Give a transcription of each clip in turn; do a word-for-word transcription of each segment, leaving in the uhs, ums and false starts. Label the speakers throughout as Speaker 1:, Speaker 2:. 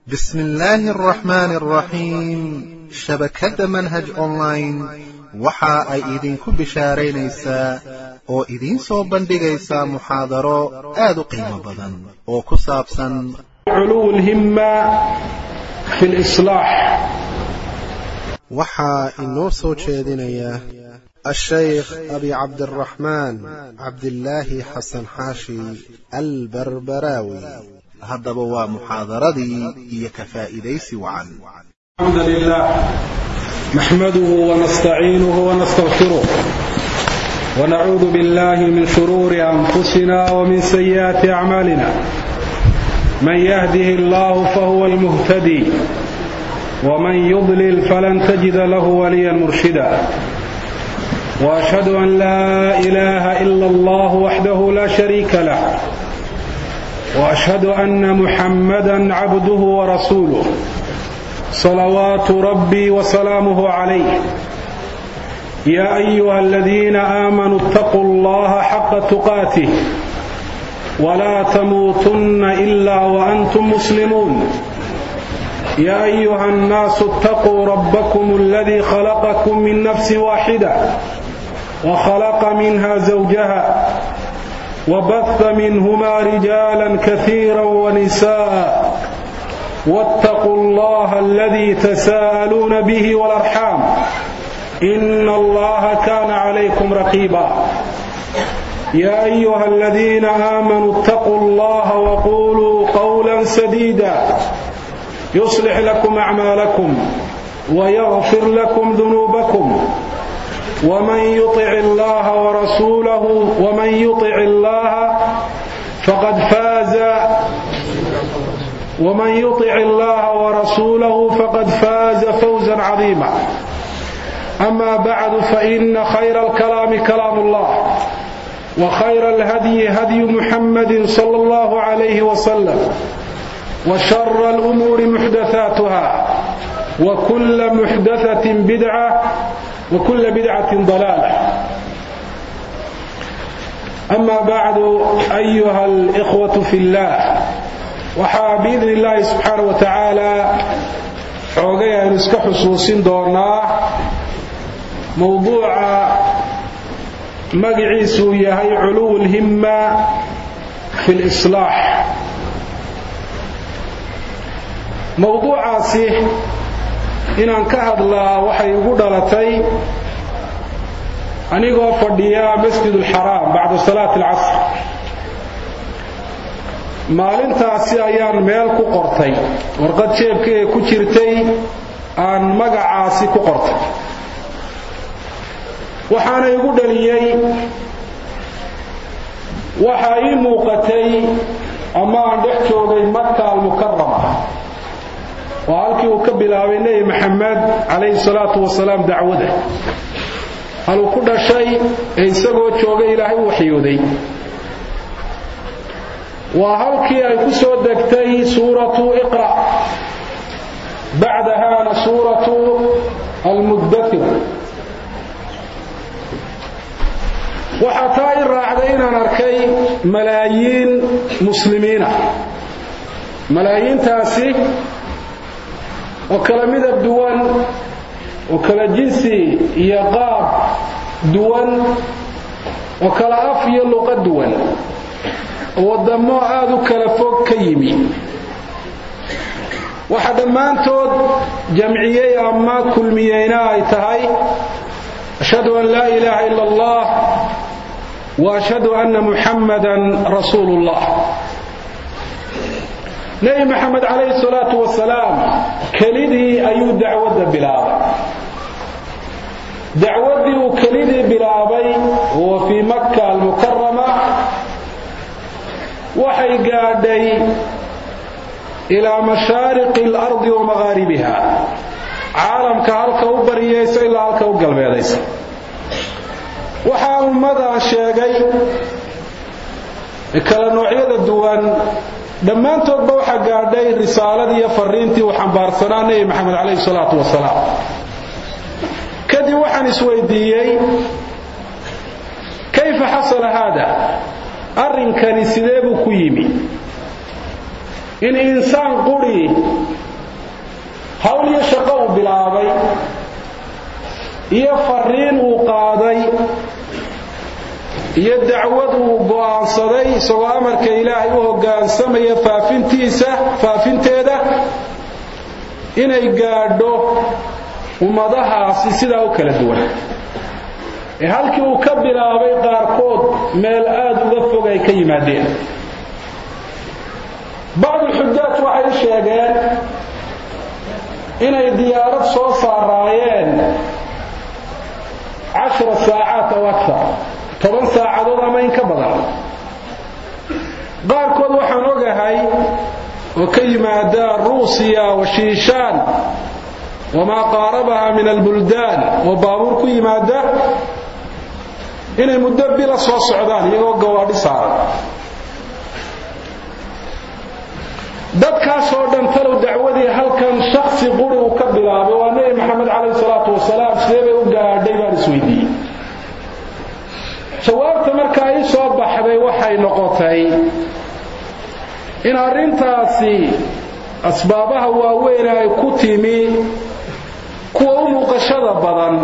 Speaker 1: بسم الله الرحمن الرحيم شبكة منهج أونلاين waxa ay idinku bishaaraynaysaa oo idin soo bandhigaysaa muxaadaro aad u qiimo badan oo ku saabsan
Speaker 2: علو الهمة في الإصلاح.
Speaker 1: waxa inoo soo jeedinaya الشيخ أبي عبد الرحمن عبد الله حسن حاشي البربراوي. هذا هو محاضرتي هي كفائديس وعن
Speaker 2: الحمد لله نحمده ونستعينه ونستغفره ونعوذ بالله من شرور أنفسنا ومن سيئات أعمالنا. من يهده الله فهو المهتدي ومن يضلل فلن تجد له وليا مرشدا. وأشهد أن لا إله إلا الله وحده لا شريك له وأشهد أن محمدا عبده ورسوله صلوات ربي وسلامه عليه. يا أيها الذين آمنوا اتقوا الله حق تقاته ولا تموتن إلا وأنتم مسلمون. يا أيها الناس اتقوا ربكم الذي خلقكم من نفس واحدة وخلق منها زوجها وبث منهما رجالا كثيرا ونساء واتقوا الله الذي تساءلون به والأرحام إن الله كان عليكم رقيبا. يا أيها الذين آمنوا اتقوا الله وقولوا قولا سديدا يصلح لكم أعمالكم ويغفر لكم ذنوبكم ومن يطع الله ورسوله ومن يطع الله فقد فاز ومن يطع الله ورسوله فقد فاز فوزا عظيما. أما بعد فإن خير الكلام كلام الله وخير الهدي هدي محمد صلى الله عليه وسلم وشر الأمور محدثاتها وكل محدثة بدعة وكل بدعة ضلالة. أما بعد أيها الإخوة في الله waxaa biidn illaahi subxaana wa tacaala xoogay aynu iska xusuusin doonaa mowduuca magaciisu yahay culuw lhimma fi lislaax. mowduucaasi inaan ka hadlaa waxay ugu dhalatay anigoo fadhiya masjid ulxaraam bacda salaati alcasr. maalintaasi ayaan meel ku qortay warqad jeebkayga ku jirtay aan magacaasi ku qortay. waxaana igu dhaliyey waxaa ii muuqatay ama aan dhex joogay Makka al-Mukarrama oo halkii uu ka bilaabay Nabi Maxamed calayhi salaatu wasalaam dacwada haluu ku dhashay ee isagoo joogay Ilaahay u waxyooday. waa halkii ay ku soo degtay suuratu Iqra bacdahaana suuratu Al-Muddathir. waxaa taa i raacday inaan arkay malaayiin muslimiina. malaayiintaasi oo kala midab duwan oo kala jinsi iyo qaab duwan oo kala af iyo luqad duwan wadamo aad u kala fog ka yimi. waxa dhammaantood jamciyey ama kulmiyeyna ay tahay ashhadu an laa ilaaha illa allah wa ashhadu anna muhammadan rasuulullah. nabi maxamed calayhi salaatu wasalaam kelidii ayuu dacwadda bilaabay. dacwaddii uu kelidii bilaabay oo fii Makka al-Mukarrama waxay gaadhay ilaa mashaariqi al-ardi wa maghaaribiha. caalamka halka u bariyaysa ilaa halka u galbeedaysa. waxaa ummadan sheegay kala noocyada duwan dhammaantoodba waxaa gaadhay risaaladii iyo fariintii uu xambaarsanaa Nabi Maxamed calayhi salaatu wasalaam. kadib waxaan isweydiiyey kayfa xasala hada arrinkani sidee buu ku yimi in insaan quri hawl iyo shaqo uu bilaabay iyo fariin uu qaaday iyo dacwad uu go'aansaday isagoo amarka Ilaahay u hoggaansamaya faafintiisa faafinteeda inay gaadho ummadahaasi sidaa u kala duwan ee halkii uu ka bilaabay qaarkood meel aad uga fog ay ka yimaadeen بعض الحجاج waxay sheegeen inay diyaarad soo saarayeen عشر ساعات أو أكثر toban saacadood ama in ka badan qaarkood waxaan ogahay oo ka yimaada Ruusiya wa Shiishaan wama qaarabaha min albuldan oo baabuur ku yimaada inay muddo bila soo socdaan iyagoo gawaadhi saaran dadkaas oo dhan talow dacwadii halkan shakhsi quri uu ka bilaabay waa Nabi Maxamed calayhi salaatu wasalaam sidee u gaadhay baan isweydiiyay jawaabta marka ay soo baxday waxay noqotay in arintaasi asbaabaha waaweyn ay ku timi kuwa u muuqashada badan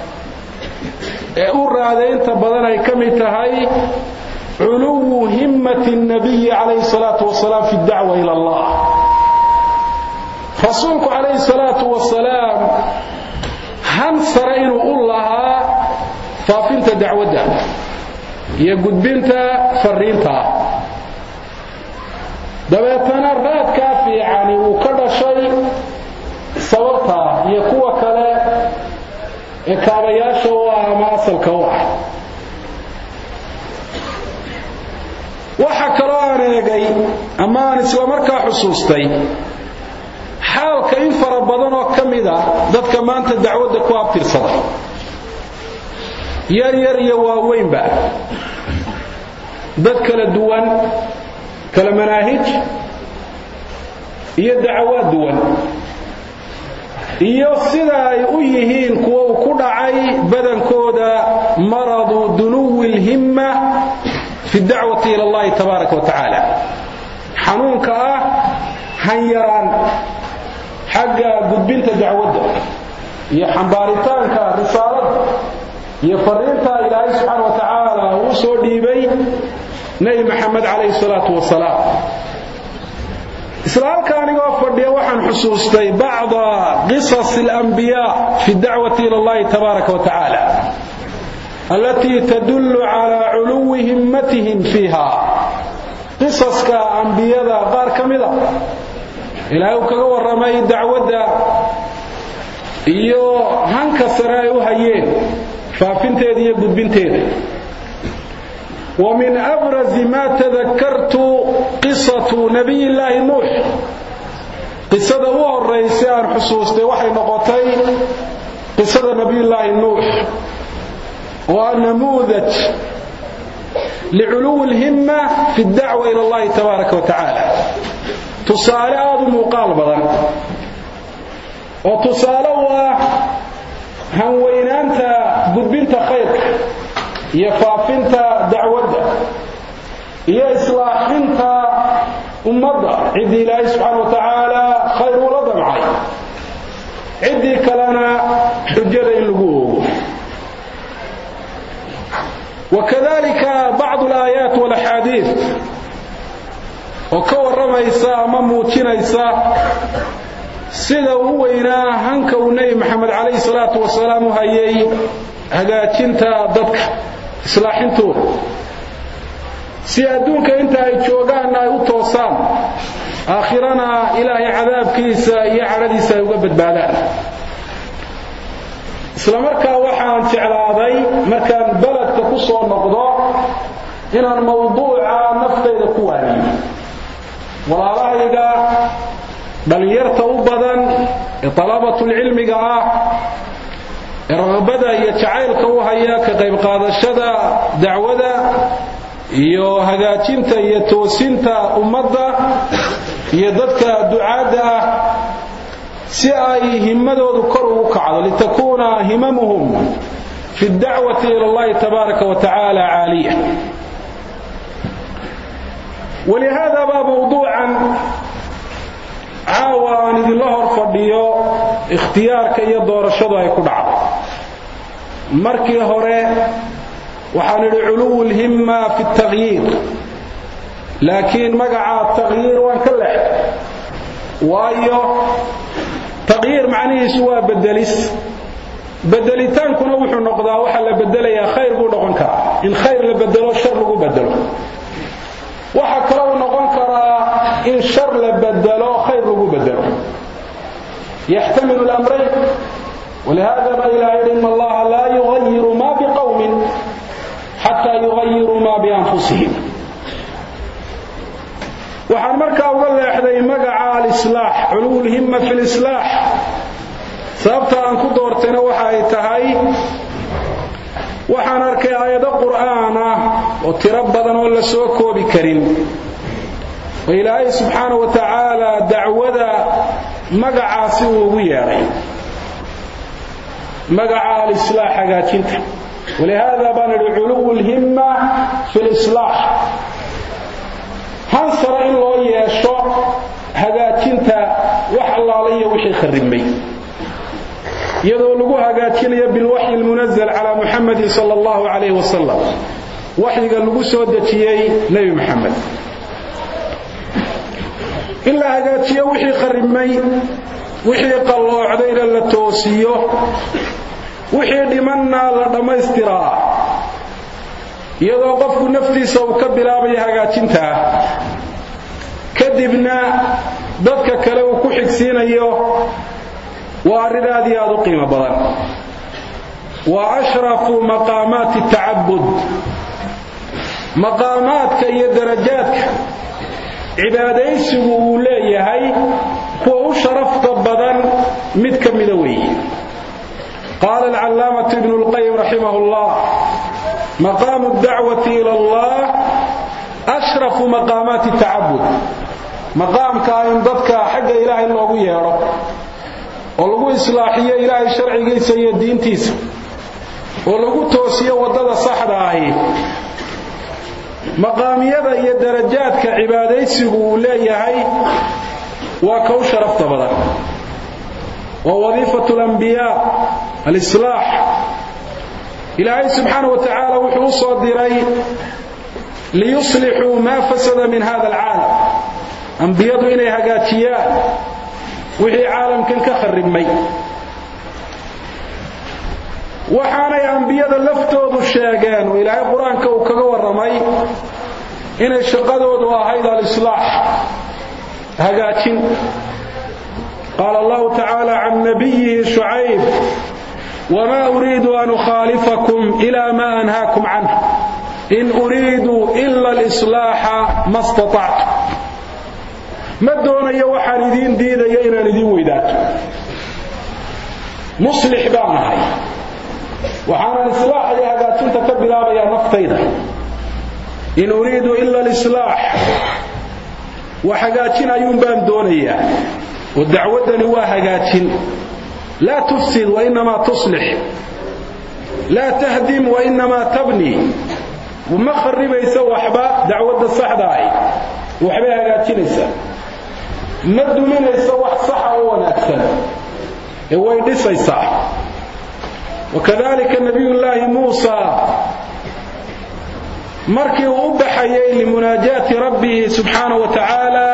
Speaker 2: ee u raadeynta badan ay ka mid tahay علو همة النبي عليه الصلاة والسلام في الدعوة إلى الله رسولك عليه الصلاة والسلام هنصر إنه الله فافنت دعوة يقول بنت فرينتا دبيتنا الرات كافي يعني وكذا شيء صورتها يكوى كلا إكابياش وما أصل كواح waxa kale oo aaneegay ama aan isla markaa xusuustay xaalka in fara badan oo kamid ah dadka maanta dacwadda ku abtirsada yar yar iyo waaweynba dad kala duwan kala manaahij iyo dacwad duwan iyo sida ay u yihiin kuwa ku dhacay badankooda maradu dunuwil himma في الدعوة إلى الله تبارك وتعالى حنونك آه هنيران حق قدبنت دعوته يحنبارتانك رسالة يفرنت إلى سبحانه وتعالى وصول ديبي نبي محمد عليه الصلاة والسلام إسرائيل كان يوفر دي وحن حصوصتي بعض قصص الأنبياء في الدعوة إلى الله تبارك وتعالى التي تدل على علو همتهم فيها قصص كأنبياء غار كمذا إلهي كغا ورمي دعوة إيو هنك سرايو هيين فافنتيدي يقود بنتيدي ومن أبرز ما تذكرت قصة نبي الله نوح قصة هو الرئيسان حصوصتي وحي نقطي قصة نبي الله نوح ونموذج لعلو الهمة في الدعوة إلى الله تبارك وتعالى تصالى مقالبا وتصالى هنوين أنت قد بنت خيرك يفافنت دعوة يا إصلاحنت أمضى عدي الله سبحانه وتعالى خير ورضا معي عدي كلنا حجة اللقوه وكذلك بعض الآيات والأحاديث وكور رميسا مموتينيسا سيدا وينا هنك ونبي محمد عليه الصلاة والسلام هيي هجاجنتا ضدك إصلاحنتو سيادونك انت ايجوغان اي وتوسان آخرنا إلهي عذاب كيسا يعرديسا يقبت بعدان isla markaa waxaan jeclaaday markaan baladka ku soo noqdo inaan mawduuca naftayda ku waaniyo walaalahayga dhalinyarta u badan ee talabatul cilmiga ah ee ragabada iyo jacaylka u haya ka qayb qaadashada dacwada iyo hagaajinta iyo toosinta ummadda iyo dadka ducaada ah si ay himadoodu kor ugu kacdo litakuna himamuhum fi ad-da'wati ila Allah tabaaraka wa ta'ala 'aliya ولهذا باب موضوعا عاوان الله فضيو ikhtiyaarka iyo doorashadu ay ku dhacdo markii hore waxaan idhi culuwul himma fi at-taghyiir laakiin magaca at-taghyiir waan ka leexday waayo tagyiir macnihiisu waa bedelis bedelitaankuna wuxuu noqdaa waxa la bedelayaa khayr buu noqon karaa in khayr la bedelo shar lagu bedelo waxa kale uu noqon karaa in shar la bedelo khayr lagu bedelo يحتمل الأمرين ولهذا ما إلى إن الله لا يغير ما بقوم حتى يغيروا ما بأنفسهم وحن مركا أقول لحظة مقع الإصلاح علو الهمة في الإصلاح سأبت أن كدورتنا وحاي تهي وحن أركي آيات القرآن وتربضا ولا سوكو بكريم وإلهي سبحانه وتعالى دعوة مقع سوى وياري مقع الإصلاح حقاتنت ولهذا بان علو الهمة في الإصلاح hansara in loo yeesho hagaajinta wax allaaliyo wixii kharibmay iyadoo lagu hagaajinayo bil wahyi al munazzal ala muhammad sallallahu alayhi wasallam wahyiga lagu soo dajiyay nabi muhammad illa hagaajiyo wixii kharibmay wixii qalloocday la toosiyo wixii dhimanna la dhameystiraa iyadoo qofku naftiisa uu ka bilaabay hagaajinta kadibna dadka kale uu ku xigsiinayo waa ridaadi aad u qiimo badan wa ashrafu maqaamaat at-ta'abbud maqaamaadka iyo darajaadka cibaadaysigu uu leeyahay kuwa u sharafta badan mid ka mid weeye قال العلامة ابن القيم رحمه الله مقام الدعوة إلى الله أشرف مقامات التعبد مقام كائن ضدك حق إله الله يرى ولغو إصلاحية إله الشرعي سيد دين تيس ولغو توسية وضد صحراء مقام يذا يدرجات كعبادي سهولة هي وكو شرف طبعا ووظيفة الأنبياء الإصلاح إلهي سبحانه وتعالى وحو صادري ليصلحوا ما فسد من هذا العالم أنبياء إليها قاتيان وحي عالم كان كخرب مي وحاني أنبياء اللفتوض الشاقان وإلهي قرآن كوكاقوا الرمي إن الشقادوا دواهيدا الإصلاح هقاتين قال الله تعالى عن نبيه شعيب وما أريد أن أخالفكم إلى ما أنهاكم عنه إن أريد إلا الإصلاح ما استطعت ما دون يوحى ندين دين يينا ندين ويدات مصلح بانهاي وحانا الإصلاح يا قاتل تكبلا بيا نفتيدا إن أريد إلا الإصلاح وحقاتنا ينبان دونيا والدعوة نواها لا تفسد وإنما تصلح لا تهدم وإنما تبني وما خرب يسوى حبا دعوة الصحداء وحباها قاتنسا مد من يسوى صحة ونأكسن هو يدس يصح وكذلك نبي الله موسى مركي وأبحيي لمناجاة ربه سبحانه وتعالى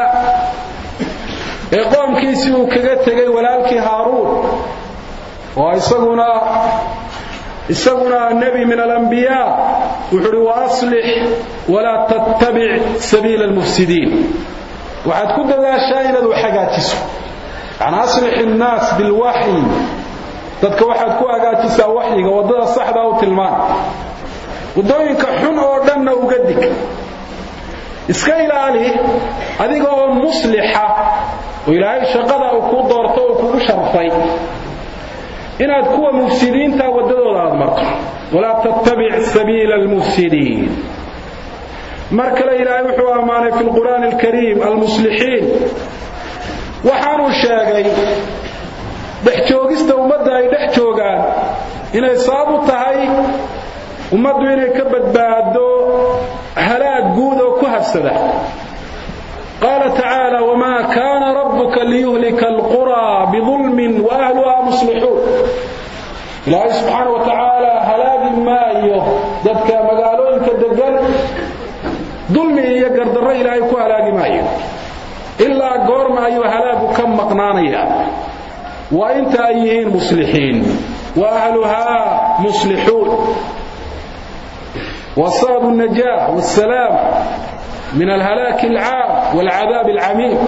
Speaker 2: يقوم كيسيو كغتغي ولالكي هارون وإساقنا إساقنا النبي من الأنبياء وحري وأصلح ولا تتبع سبيل المفسدين وحد كنت ذا شاينة وحقاتيسو يعني أصلح الناس بالوحي تدك واحد كو أقاتيسا وحي وضع الصحة أو تلمان ودوينك حن أردنا وقدك إسكايل عليه هذه هو مصلحة وإلهي شقدا وكو دورته وكو شرفي إن تكون مفسدين توددوا الأمر ولا تتبع سبيل المفسدين مركل إلهي وحوى معنا في القرآن الكريم المصلحين وحانوا الشاقي دحجوغيست ومدى دحجوغان إن إصابوا تهي ومدوا إنه كبت بادو هلاك قود وكهفسده قال تعالى وما كان ربك ليهلك القرى بظلم وأهلها مصلحون. إلهي سبحانه وتعالى هلاقي مايو ذاتك مقالوين كالدقل ظلمي يقردر إلهي كو هلاقي مايو إلا قرم أيو هلاقو كم مقنانيا وإنت أيهين مصلحين وأهلها مصلحون. وصاب النجاة والسلام من الهلاك العام والعذاب العميم.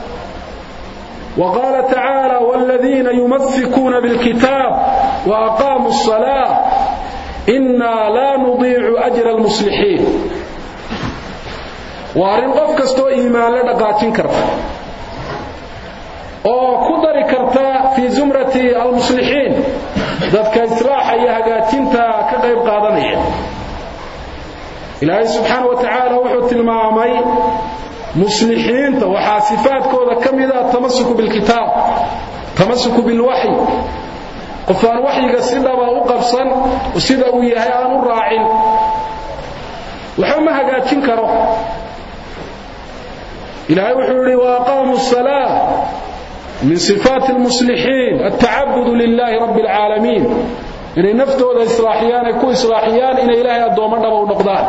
Speaker 2: وقال تعالى والذين يمسكون بالكتاب وأقاموا الصلاة إنا لا نضيع أجر المصلحين. وأرين قف كستو إيمان لدقاتين كرتا أو كدر كرتا في زمرة المصلحين ذاتك إصلاح يهقاتين تا كغيب قادنية. إلهي سبحانه وتعالى وحوت المامي مصلحين وحاسفات كوذا كم إذا تمسكوا بالكتاب تمسكوا بالوحي قفان وحي قصيدة وقبصا وسيدة ويهيان الراعين وحمها قاتين كرو. إلهي وحولي وأقاموا الصلاة من صفات المصلحين التعبد لله رب العالمين. إن نفتو ذا إصلاحيان يكون إصلاحيان إن إلهي الدومن أو نقضان.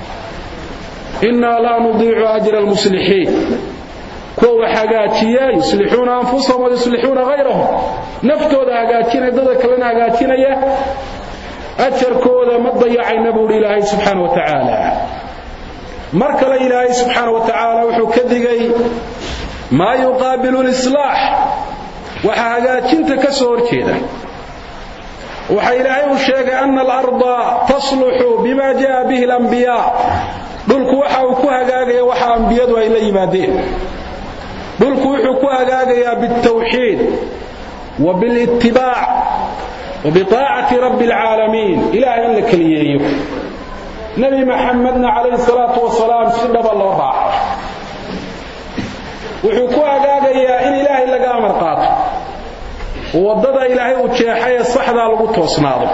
Speaker 2: إنا لا نضيع أجر المصلحين كو حاجاتيا يصلحون أنفسهم ويصلحون غيرهم. نفتو ذا حاجاتينا ذا كلنا حاجاتينا يا أجر كوذا ما تضيع النبي لله سبحانه وتعالى. مركل إلهي سبحانه وتعالى وحو كذغي ما يقابل الإصلاح وحاجاتين تكسور كذا. وحي إلهي الشيء أن الأرض تصلح بما جاء به الأنبياء. دولك وحا وكوها قاقيا وحا أنبياء وإلى يمادين. دولك وحا قاقيا بالتوحيد وبالاتباع وبطاعة رب العالمين إلهي لك ليه نبي محمدنا عليه الصلاة والسلام سنب الله راح وحكوها قاقيا إن إلهي لك أمر قاطع ووضد إلهي وتشاحي الصحدة لغتوصناده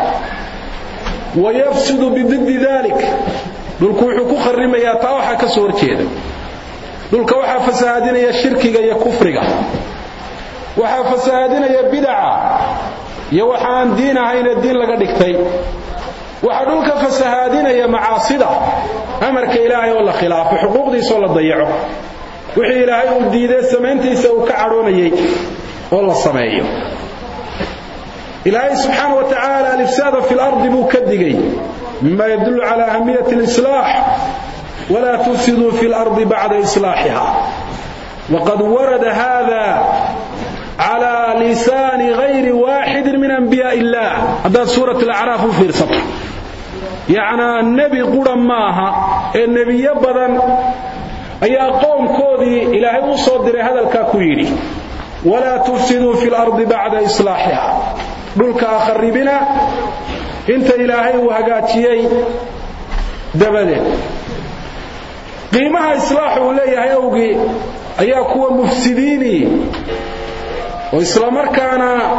Speaker 2: ويفسد بضد ذلك دولك وحكو خرم يا طاوحة كسور كيدا دولك وحا فسادين يا شركي يا كفرق وحا فسادين يا بدعة يا وحان دين هين الدين لقد اكتي وحا دولك فسادين يا معاصدة أمرك إلهي والله خلاف حقوق دي صلى ضيعه وحي إلهي وديده سمينتي سوك عروني والله السمائي. إلهي سبحانه وتعالى الإفساد في الأرض مكدقي مما يدل على أهمية الإصلاح ولا تفسدوا في الأرض بعد إصلاحها. وقد ورد هذا على لسان غير واحد من أنبياء الله. هذا سورة الأعراف في السطر يعني النبي قرى ماها النبي يبدا أي قوم كودي إلهي وصدر هذا الكاكويري ولا تفسدوا في الأرض بعد إصلاحها. دولك أخربنا انت إلهي وهقاتيي دبدي قيمها إصلاحه إليه يوقي أياكوا مفسديني وإسلامر كان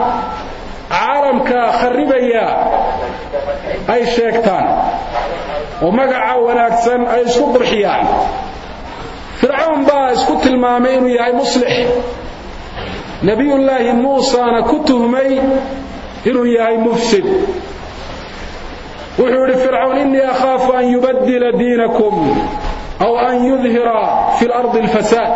Speaker 2: عالمك خربيا أي شيكتان ومقع وناكسن أي سكبر حيان فرعون با اسكت المامين يا مصلح نبي الله موسى نكتهمي إنه يا مفسد وحول فرعون إني أخاف أن يبدل دينكم أو أن يظهر في الأرض الفساد.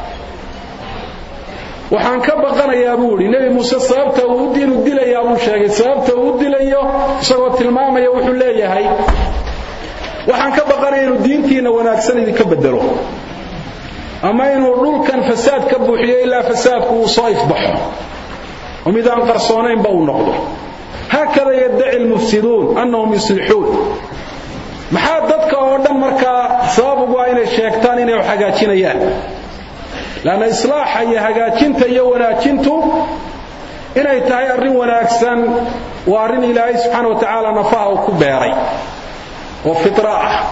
Speaker 2: وحان كبقنا يا أبولي نبي موسى صابته ودين ودل يا أبو شاقي صابته ودل يا سوى الماما يوحو لي هاي وحان كبقنا إنه دينتين وناكسن إذا كبدلوه أما إنه الرول كان فساد كبوحيه إلا فساد كو صايف بحر ومدان قرصونين بأو نقضه. هكذا يدعي المفسدون أنهم يصلحون محادثك أولا مركا سابقوا إن الشيكتان إنه وحاقاتين إياه لأن إصلاح هي حاقاتين تيونا كنتو إنه يتعي أرين وناكسان وأرين إلهي سبحانه وتعالى نفاه كبيري وفطراء.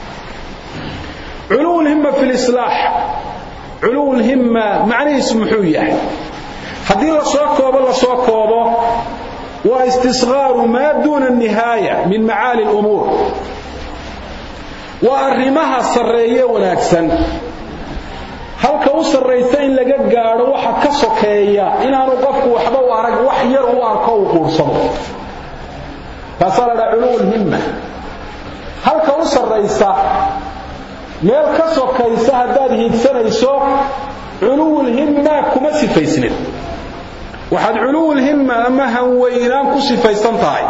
Speaker 2: علو الهمة في الإصلاح علو الهمة معنى اسمحوية هذه لصوكوبة لصوكوبة واستصغار ما دون النهاية من معالي الأمور وأرمها السرية وناكسا halka u sarreysa in laga gaaro waxa ka sokeeya inaanu qofku waxba u arag wax yar u arko u quursado taasala ulul himma halka u sarreysa meel ka sokaysa hadaad hiigsanayso ulul himma kuma sifaysnid waxaad ulul himma ama hanweynaan ku sifaysan tahay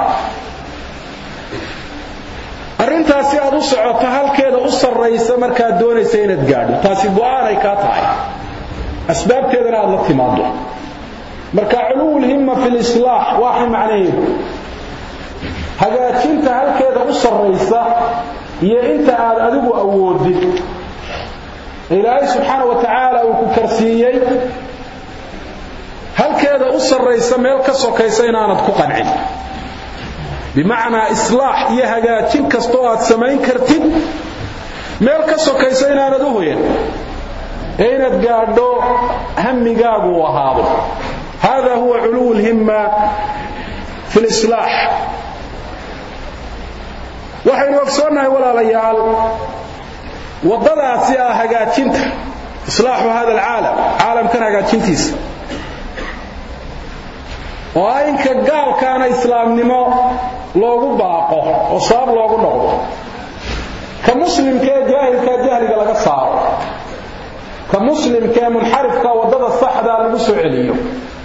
Speaker 2: arintaasi aad u socoto halkeeda u sarreysa marka doonaysa inaad gaadho taasi go'aan ay ka tahay asbaabteedana aad la timaado marka ulul himma fil islah waxa macnaheedu hagaajinta halkeeda u sarreysa iyo inta aad adigu awoodid ilaahay subhanahu wa ta'ala uu ku karsiiyay halkeeda u sarreysa meel ka sokaysa inaanad ku qancin بمعنى إصلاح يهجاجين كستوات سمين كرتين ميل كسوكيسا إنا ندوهين أين تقعدوا هم قابوا وهابوا هذا هو علو الهمة في الإصلاح وحين وقصرنا ولا ليال وضلع سيا هجاجين إصلاح هذا العالم عالم كان هجاجين تيس وإنك قال كان إسلام نمو loogu baaqo oo sabab loogu noqdo ka muslimka jaahilka jaahiliga laga saaro ka muslimka munxarifka wadada saxda lagu soo celiyo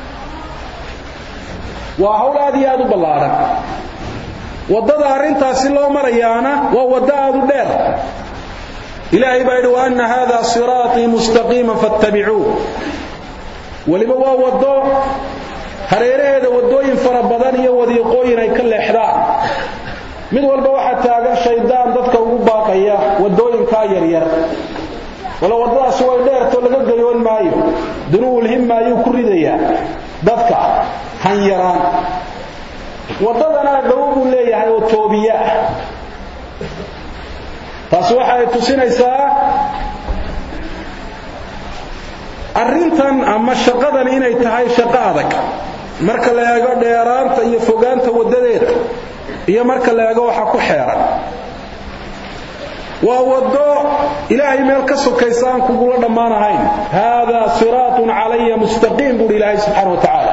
Speaker 2: waa hawlaadi aad u balaaran wadada arintaasi loo marayaana waa wada aad u dheer ilaahay baa yidhi wa anna hadha sirati mustaqima fattabi'uhu waliba waa wado hareeraheeda wadooyin fara badan iyo wadiiqooyin ay ka leexdaan mid walba waxa taagan shaydaan dadka ugu baaqaya wadooyinka yar yar wala wadadaas way dheerto laga gayoon maayo dunuul himma ayuu ku ridayaa dadka han yaraan wadadana dawgu leeyahay oo toobiya taas waxay tusinaysaa arrintan ama shaqadan inay tahay shaqo adag marka la eego dheeraanta iyo fogaanta wadadeeda iyo marka la eego waxa ku xeeran waa wado ilaahay meel ka sokaysaan kugu la dhamaanahayn hada siratun alayya mustaqim bur ilaahay subhanahu wa ta'ala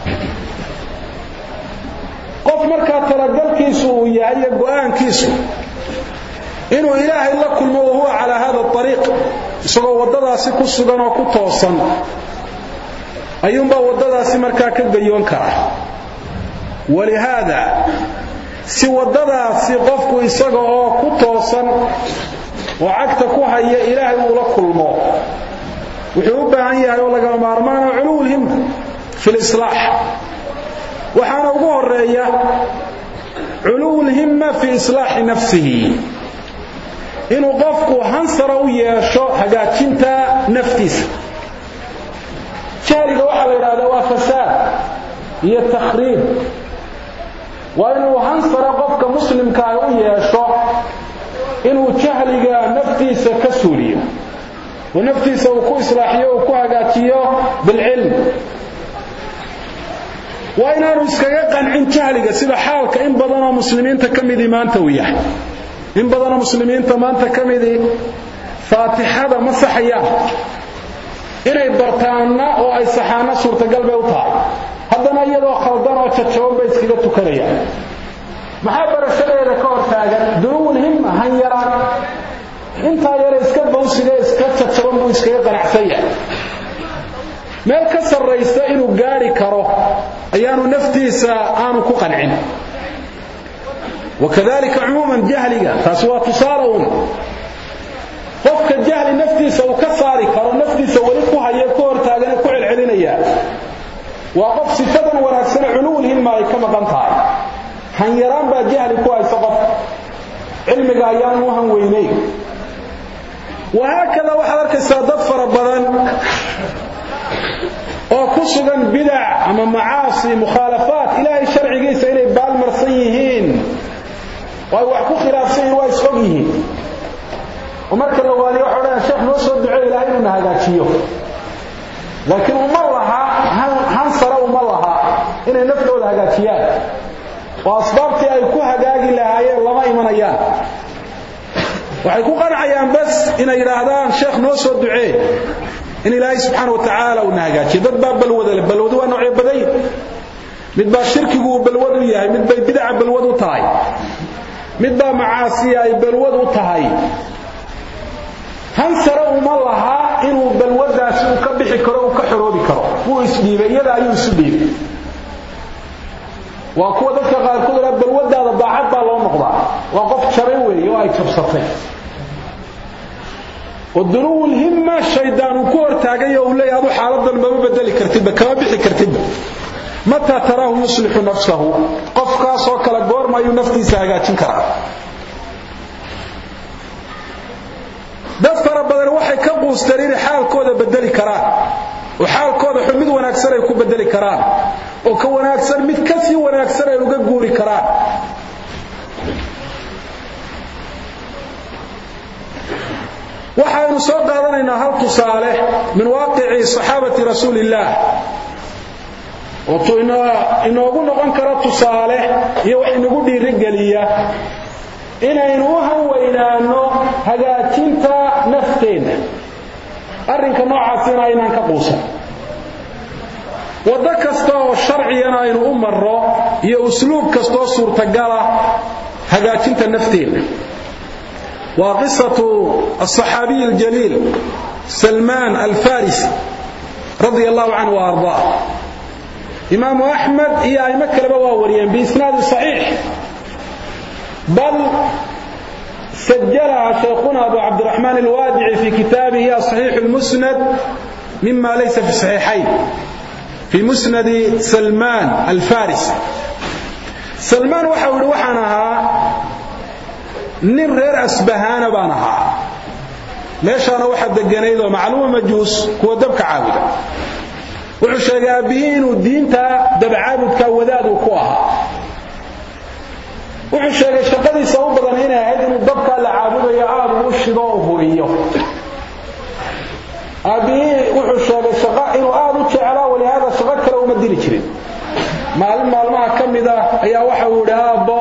Speaker 2: qof marka talagalkiisu uu yahay go'aankiisu inuu ilaahay la kulmo oo huwa ala hada tariiq isagoo wadadaasi ku sugan oo ku toosan ayuunba wadadaasi markaa ka gayoon kara walihada si wadadaasi qofku isaga oo ku toosan oo cagta ku haya ilaahay uu la kulmo wuxuu u baahan yahay oo laga maarmaan ulul himma fil islah waxaana ugu horeeya ulul himma fi islah nafsihi inuu qofku hansara u yeesho hagaajinta naftiisa jahliga waxa la yiraahdaa waa fasaad iyo takhriib waa inuu hansara qofka muslimka ah u yeesho inuu jahliga naftiisa ka suuliyo oo naftiisa uu ku islaaxiyo oo ku hagaajiyo bil ilm waa inaanu iskaga qancin jahliga sida xaalka in badan oo muslimiinta kamid iimaanta u yahay in badan oo muslimiinta maanta kamid faatixada ma saxayaan inay bartaana oo ay saxaana suurtagal bay u tahay haddana iyadoo khaldan oo jajaban bay iskaga tukanayaan maxaa barashadeeda ka hortaagan dunuul himma han yaraan inta yar iska bawsiga iska jajaban buu iskaga qanacsan yahay meel ka sarreysa inuu gaari karo ayaanu naftiisa aanu ku qancin وكذلك عموما جهلك تسوى تصالون قفك الجهل نفسه وكساري كرو نفسه ولكوها يكور تاغن كو علعلينيا وقف صفه وناكسن علول هما كما قنطاي هن يران با جهل كو اي سقف علمك ايان وهن ويني وهكذا وحرك السادات فربضان oo ku sugan bid'a ama macaasi mukhalafat ilaahay sharcigiisa inay baal marsan yihiin way wax ku khilaafsan way isog yihiin ومركز الوالي وحولنا الشيخ نوصل الدعاء إلى أنه نهاجاتيه لكن أمرها هنصر أمرها إنه نفله الهاجاتيات وأصبابتي أيكو هاجاجي لهاية الله ما إيمانيان وحيكو قنعيان بس إنه يرادان الشيخ نوصل الدعاء in ilaahay subxaanahu wa tacaala uu nahagaajiyo dad baa balwada leh balwadu waa noocyo badan mid baa shirkigu uu balwad u yahay mid bay bidca balwad u tahay mid baa macaasi ay balwad u tahay han sare uma laha inuu balwadaasi uu ka bixi karo uu ka xoroobi karo wuu isdhiibay iyada ayuu isu dhiibay waa kuwa dadka qaarkood la balwadaada daacad baa loo noqdaa waa qof jabay weeye oo ay jabsatay ودنو الهمة الشيطان كور تاغي او لي ادو حالدا ما بدل كرتيبه كما بخي كرتيبه متى تراه يصلح نفسه قف كاسو كلا غور ما يو نفتيسا هاجين كرا دفتر بدل waxay ka qoostariin xaalkooda bedeli karaan oo xaalkooda xumid wanaagsan ay ku bedeli karaan oo ka wanaagsan mid ka sii wanaagsan ay uga guuri karaan waxaanu soo qaadanaynaa hal tusaale min waaqici saxaabati rasuulillah oo tuina inoogu noqon kara tusaale iyo wax inagu dhiirigeliya inaynu u haweynaano hagaajinta nafteena arrinka noocaasina inaan ka quusan wada kasta oo sharciyana aynu u marro iyo usluub kasta oo suurtagala hagaajinta nafteena وقصة الصحابي الجليل سلمان الفارسي رضي الله عنه وأرضاه إمام أحمد إيا مكة بواوريا بإسناد صحيح بل سجلها شيخنا أبو عبد الرحمن الوادعي في كتابه الصحيح المسند مما ليس في الصحيحين في مسند سلمان الفارسي سلمان وحاول وحنها nin reer asbahaana baan ahaa meeshana waxa deganaydo macluuma majuus kuwa dabka caabida wuxuu sheegay aabihii inuu diinta dabcaabudka wadaad uu ku ahaa wuxuu sheegay shaqadiisa u badan inay ahayd inuu dabka la caabudayo aad u shido oo huriyo aabihii wuxuu sheegay shaqa inuu aad u jeclaa walihaada shaqa kale uma diri jirin maalin maalmaha kamida ayaa waxa uu yidhi aabbo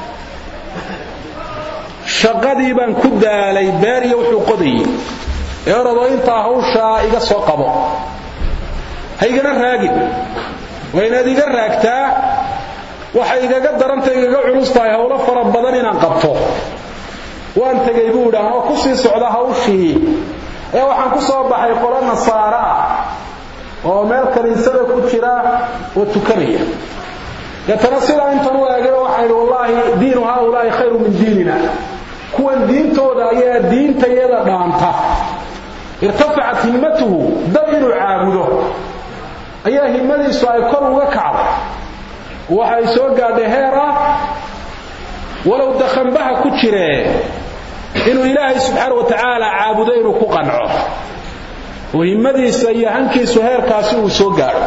Speaker 2: shaqadii baan ku daalay beer iyo wuxuu qodayay eerado inta hawsha iga soo qabo haygana raagin waynaad iga raagtaa waxa igaga darantay igaga culus tahay hawlo fara badan inaan qabto waan tagay buu dhaano ku sii socda hawshii ee waxaan ku soo baxay qolan nasaara oo meel kaniisada ku jira oo tukanaya yatanasila inta uu eegay waxa uu wallahi diinu haulaa khayru min diinina kuwan diintooda ayaa diintayada dhaanta irtafa'at himmatuhu dabiru aabudo ayaa himmadiisu ay kor uga kacdo waxay soo gaadhay heera walaw dakhanbaha ku jiree inuu ilaahay subxaanahu wa ta'aala aabudo inuu ku qanco oo himmadiisa iyo hankiisu heerkaasi uu soo gaadho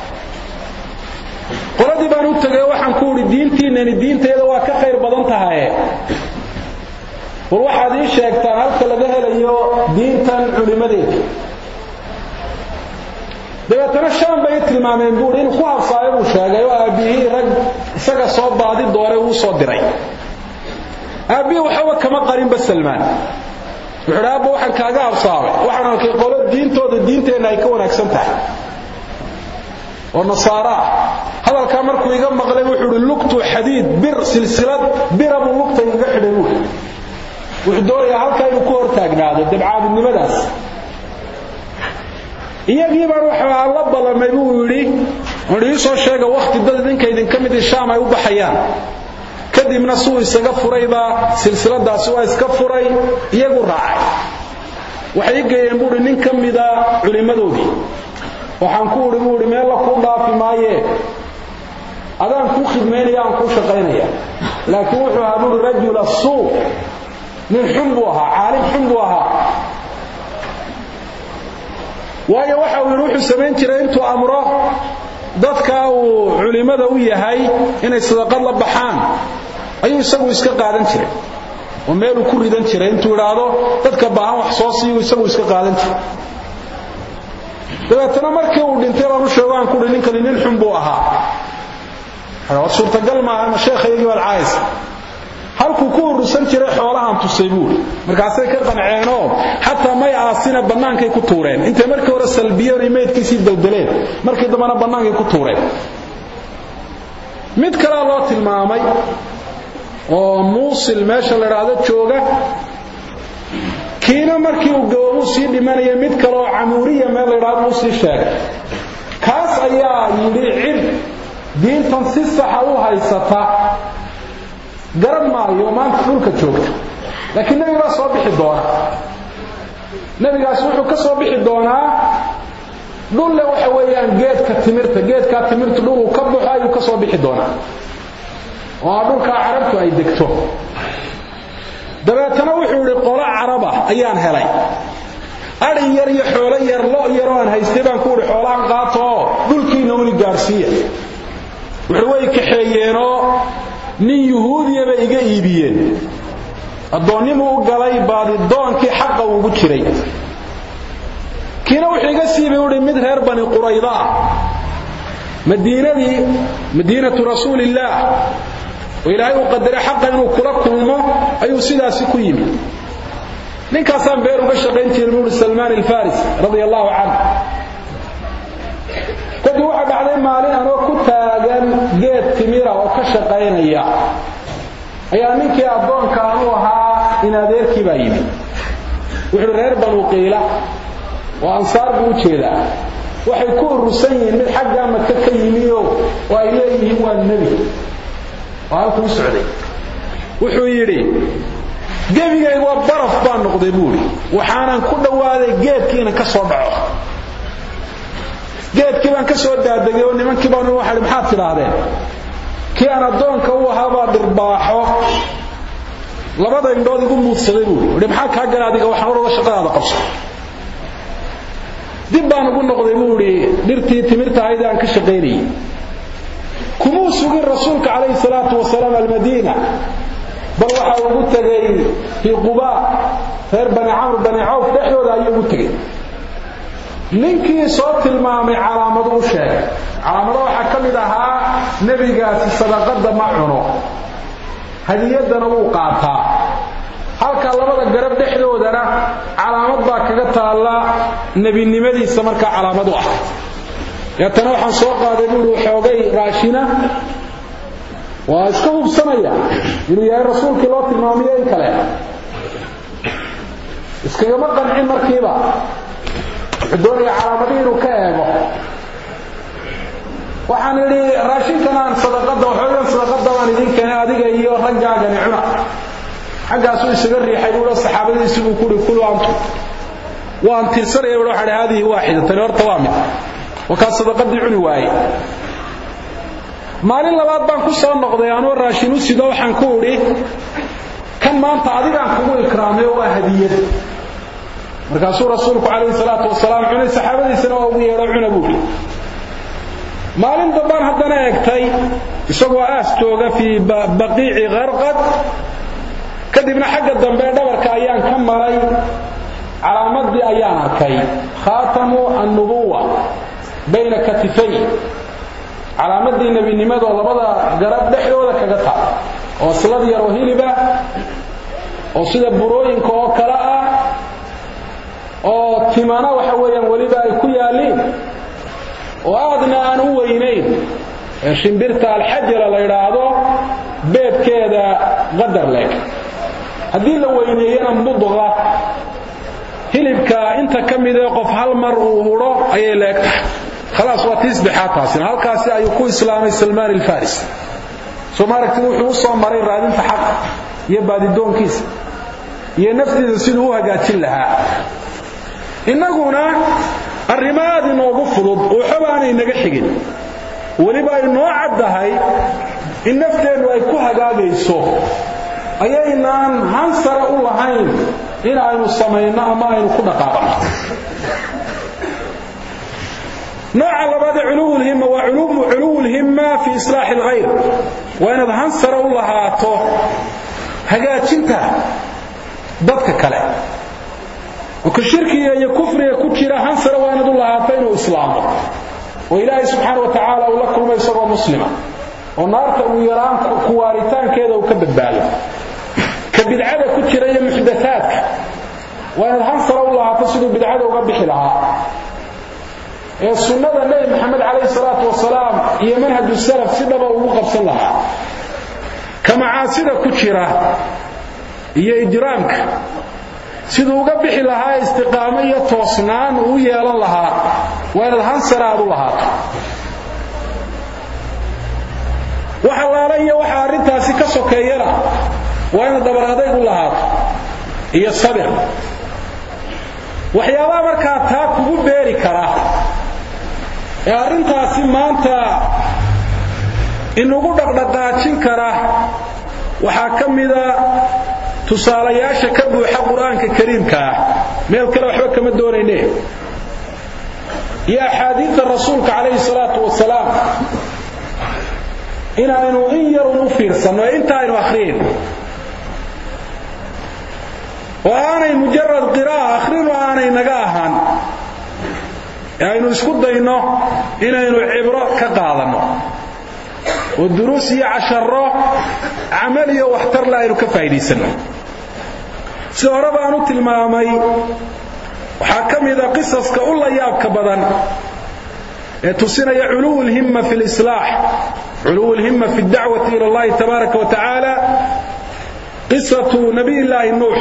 Speaker 2: qoladii baan u tagay waxaan ku uri diintiinani diinteeda waa ka khayr badan tahay war waxaad ii sheegtaan halka laga helayo diintan culimadeeda dabeetana shan bay tilmaameen buu in ku habsaayo uu sheegay oo aabihii rag isaga soo baadi dooray uu soo diray aabihii waxba kama qarin bas Salmaan wuxuu raabo waxaan kaaga habsaabay waxaan arkay qolo diintooda diinteena ay ka wanaagsan tahay oo nasaara hadalka markuu iga maqlay wuxuu lugtu xadiid bir silsilad birabu lugta iga xidhay wuxuu doonayaa halka inuu ku hortaagnaado dabcaabnimadaas iyagii baan waxa la balamay buu yiri oo soo sheega waqti dad idinka idin kamid shaam ay u baxayaan kadibna suu isaga furayba silsiladaas waa iska furay iyagu raacay waxay geeyeen buu nin kamida culimadoodii waxaan ku uri buu meel la ku dhaafi maaye adaan ku khidmeynaya aan ku shaqeynaya laakiin wuxuu ahaa rajul as-suu min humbuha aalim humbuha waayo waxa uu ruuxu sameyn jiray intuu amro dadka uu culimada u yahay inay sadaqad la baxaan ayuu isagu iska qaadan jiray oo meel uu ku ridan jiray intuu yiraahdo dadka baahan wax soo siiyo isagu iska qaadan jiray dabeetana markii uu dhintay baan u sheegaan ku ninkan nin xun buu ahaa hada suurtagal ma aha sheekhaygii wal caayis halku ku urursan jiray xoolahan tusaybuur markaasay ka qanceenoo hatta may aasina banaankay ku tuureen intay markii hore salbiyeen imeedkiisii daldaleen markii dambana banaankay ku tuureen mid kale loo tilmaamay oo muusil meesha la raado jooga kiina markii uu gowru sii dhimanayay mid kale oo camuuriya meel la raado sii sheegay kaas ayaa yidhi cid diintan si sax ah u haysata garan maayo maanta dhulka joogta laakiin nabiga soo bixi doona nabigaas wuxuu ka soo bixi doonaa dhulle waxa weeyaan geedka timirta geedka timirta dhul uu ka baxo ayuu ka soo bixi doonaa oo dhulka carabtu ay degto dabeetana wuxuu yiri qola caraba ayaan helay ari yar iyo xoolo yar loo yar oo aan haystay baan ku yiri xoolaan qaato dhulkiina wali gaarsiiya wuxuu way kaxeeyeenoo nin yahuudiya bay iga iibiyeen adoonnimo u galay baadi doonkii xaq ugu jiray kiina wuxuu iga siibay uu mid reer bani qurayda madiinadii madiinatu rasuulillah oo ilaahay uu qadaray xaq inuu kula kulmo ayuu sidaas ku yimid ninkaasaan beer uga shaqayn jiray uu Salman al-Farisi radiyallahu anhu kadib waxa dhacday maalin anoo ku taagan geed timira oo ka shaqaynaya ayaa ninkii adoonka uu ahaa in adeerkii baa yimid wuxuu reer banu qiila oo ansaar buu jeedaa waxay ku urursan yihiin mid xagga Makka ka yimiyo oo ay leeyihiin waa nabi oo ku socday wuxuu yiri geebigay waa baraf baan noqday buuri waxaanan ku dhawaaday geedkiina ka soo dhaco geedkii baan ka soo daadagay oo nimankii baan waxa maxaad tiraahdeen kii aan adoonka u ahaa dirbaaxo labada indhood igu muudsaday buuri maxaa ka galay adiga waxaan orada shaqadaada qabso dib baan ugu noqday buuri dhirtii timirta aydaan ka shaqeynay kuma sugin rasuulka kaleey salaatu wasalaam al-Madiina bal waxa uu tagay fi Quba reer bani Amr bani Auf dhaxdooda ayuu ugu tagay ninkii soo tilmaamay calaamad u sheegay calaamada waxa kamid ahaa nabigaas sadaqada ma cuno hadiyadana uu qaataa halka labada garab dhexdoodana calaamad baa kaga taala nabinimadiisa marka calaamad u ah yatana waxaan soo qaaday buu xoogay raashina waa iska hubsanaya inuu yahay rasuulkii loo tilmaamay kale iskaga ma qancin markiiba doonaya calaamadii inuu ka eego waxaan yiri raashinkan aan sadaqada waxaan sadaqada waan idin keenay adiga iyo ragaaga cuna xagaas uu isaga riixay uu saxaabadiisu uu ku dhigay antu waan tirsanay waxa hadii waahida tan horta waa mid waka sadaqadii cuni waayay maalin labaad baan ku soo noqday anoo raashin u sido waxaan ku uri kan maanta adiga aan kugu ikraamay waa hadiyad markaasuu rasuulku kaleey salaatu wasalaam cunay saxaabadiisana oo ugu yeero cuna buuri maalin dabaan haddana eegtay isagoo aas jooga fi baqiici gharqad kadibna xagga dambe dhabarka ayaan ka maray calaamadii ayaan arkay khaatamu an-nubuwa bayna katifay calaamadii nabinimada labada garab dhexdooda kaga taa oo salad yar oo hiliba oo sida burooyinka oo kala ah oo timana waxa weeyaan waliba ay ku yaaliin oo aadna aan u weynayn shimbirta al-hajra la yiraahdo beedkeeda qadar leeg hadii la weyneeyana mudqa hilibka inta kamid ah qof hal mar uu huro ayay leegtahay خلاص وتصبحاتاسين halkaasi ayuu ku islaamay Salman al-Farisi soo maragtay wuxuu soo maray raadinta xaq iyo baadidoonkiisa iyo naftiisa sidoo uu hagaajin lahaa inaguna arrimaadi noogu fudud oo xabaanay naga xigin waliba ay noo cadahay in nafteenu ay ku hagaagayso ayaynaan hansara u lahayn in aynu sameeyno ama aynu ku dhaqaaqno نوع لبعض علو الهمة وعلوم علو الهمة في إصلاح الغير وأنا ذهنسر الله عطوه هجات انت ضدك كلام وكالشركة يكفر يكفر هنسر وأنا الله عطين وإسلامه وإلهي سبحانه وتعالى ولكم يسر مسلما ونار ويران كوارتان كذا وكبد باله bidcada ku jira iyo muxdathaadka waa in han sara u lahaato siduu bidcada uga bixi lahaa ee sunnada nabi maxamed calayhi salaatu wasalaam iyo manhaj salaf si dhaba ugu qabsan lahaa kama caasida ku jira iyo ijraamka siduu uga bixi lahaa istiqaamo iyo toosnaan uu yeelan lahaa waa in han sara u lahaato waxa laalaya waxa arintaasi ka sokeeyana waa in dabar adeeg u lahaato iyo sabir waxyaabaha markaa taa kugu beeri kara ee arintaasi maanta inugu dhaqdhaqaajin kara waxaa ka mida tusaalayaasha ka buuxa qur-aanka kariimka ah meel kale waxba kama doonayne iyo axaadiidta rasuulka calayhi salaatu wasalaam inaanu in yar u fiirsano inta aynu akhriin oo aanay mujarrad qira'a akhrin oo aanay naga ahaan aynu isku dayno inaynu cibro ka qaadano oo duruus iyo casharo amal iyo waxtar la aynu ka faa'iideysano sida hore baan u tilmaamay waxa kamida qisaska u la yaabka badan ee tusinaya ulul himma fil islah ulul himma fi da'wati ila Allah tabaaraka wa ta'ala qissatu nabiy Allah nuh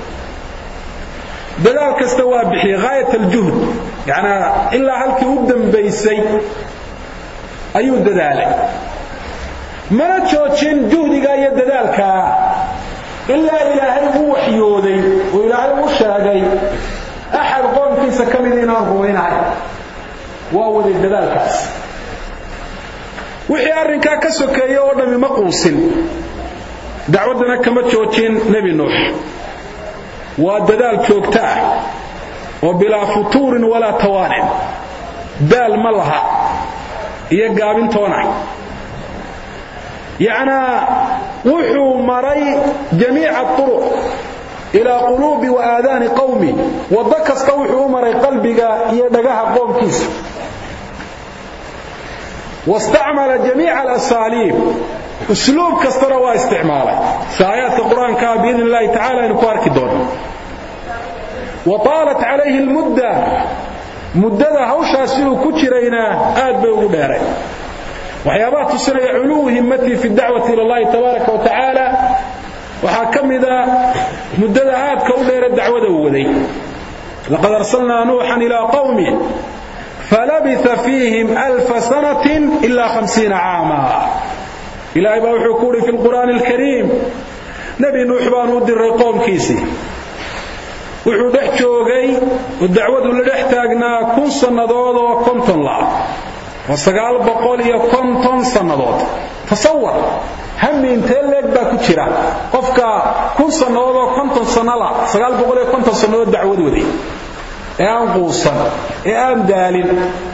Speaker 2: dalaal kasta waa bixi gaayat al-juhd yaana illa halkii u dambaysay ayuu dadaalay mana joojin juhdiga iyo dadaalka illa ilaahay uu waxyooday oo ilaahay uu sheegay ahad qoomkiisa kamid inaan ruwaynahay waa waday dadaalkaas wixii arrinka ka sokeeyay oo dhami ma quusin dacwadana kama joojin nabi nuux waa dadaal joogto ah oo bilaa futuurin walaa tawaanin daal ma laha iyo gaabintoona يعني وحو مري جميع الطرق إلى قلوب وآذان قومي وضكس وحو مري قلبك يدقها قوم كيس واستعمل جميع الأساليب أسلوب كستروا استعماله سآيات القرآن كان بإذن الله تعالى نكوارك دون وطالت عليه المدة مدة هوشا سيو كترينا آد بيغداري وحيابات تسنى علو همتي في الدعوة إلى الله تبارك وتعالى وحاكم إذا مددهات كولير الدعوة وذي لقد أرسلنا نوحا إلى قومه فلبث فيهم ألف سنة إلا خمسين عاما إلى إبا حكوري في القرآن الكريم نبي نوح بان ودر قوم كيسي وحو دحجوغي والدعوة اللي دحتاقنا كن سنضوض وكنت الله وسقال بقول يكون سنوات تصور هم انتee leeg baa ku jira qofka kun sanadood oo konton sano la sagaal boqol iyo konton sanadood dacwad waday ee aan quusan ee aan daalin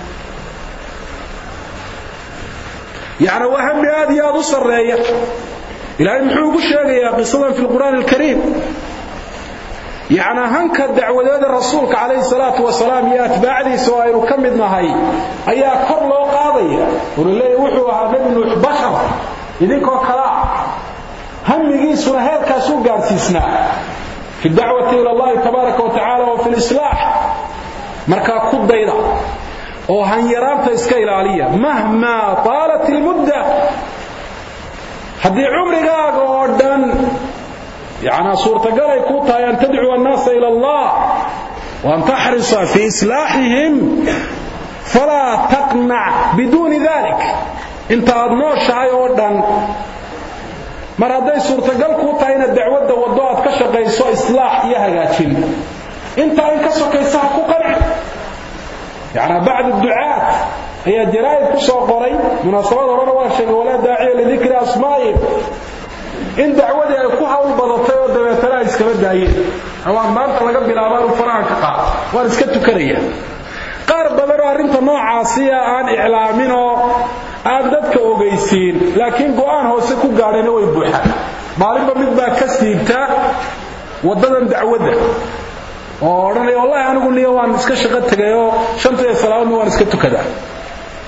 Speaker 2: yaani waa ham aad iyo aad u sareeya ilaahay muxuu ugu sheegayaa qisadan fi quraan al-kariim يعني هنك الدعوة الرسول عليه الصلاة والسلام يا أتباعي سوائر كمد نهي أيها كرلو قاضية ولله وحوها نبي بشر إذنكو كلاع هم يجي سنهير كاسو قارسيسنا في الدعوة إلى الله تبارك وتعالى وفي الإصلاح مركا قد ضيضا وهن يرابط إسكايل عليا مهما طالت المدة هدي عمري قاقوداً يعني صورة قال يكون أن تدعو الناس إلى الله وأن تحرص في إصلاحهم فلا تقنع بدون ذلك انت أدنوش عيودا مرادي صورة قال كوتا إن الدعوة والدعوة كشغيسو إصلاح يهجاتين انت انكسو كيساها كقرع يعني بعد الدعاة هي جرائد كسو قري مناسبات رنواشا ولا داعية لذكر أسمائهم in dacwada ay ku hawl badatay oo dabeetana iska badaayeen awaan maanta laga bilaabo faraha ka qaad waan iska tukanaya qaar badan arinta noocaasi aan iclaamin oo aan dadka ogeysiin laakiin go'aan hoose ku gaarayna way buuxaan maalinba mid baa ka siibta wadadan dacwada oo oranay wallahi anigu niyo waan iska shaqo tagayo shanta salaadna waan iska tukadaa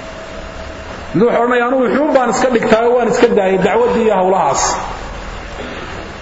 Speaker 2: loo xornay anigu wuxuu baan iska dhigtay waan iska daayay dacwadii iyo hawlahaas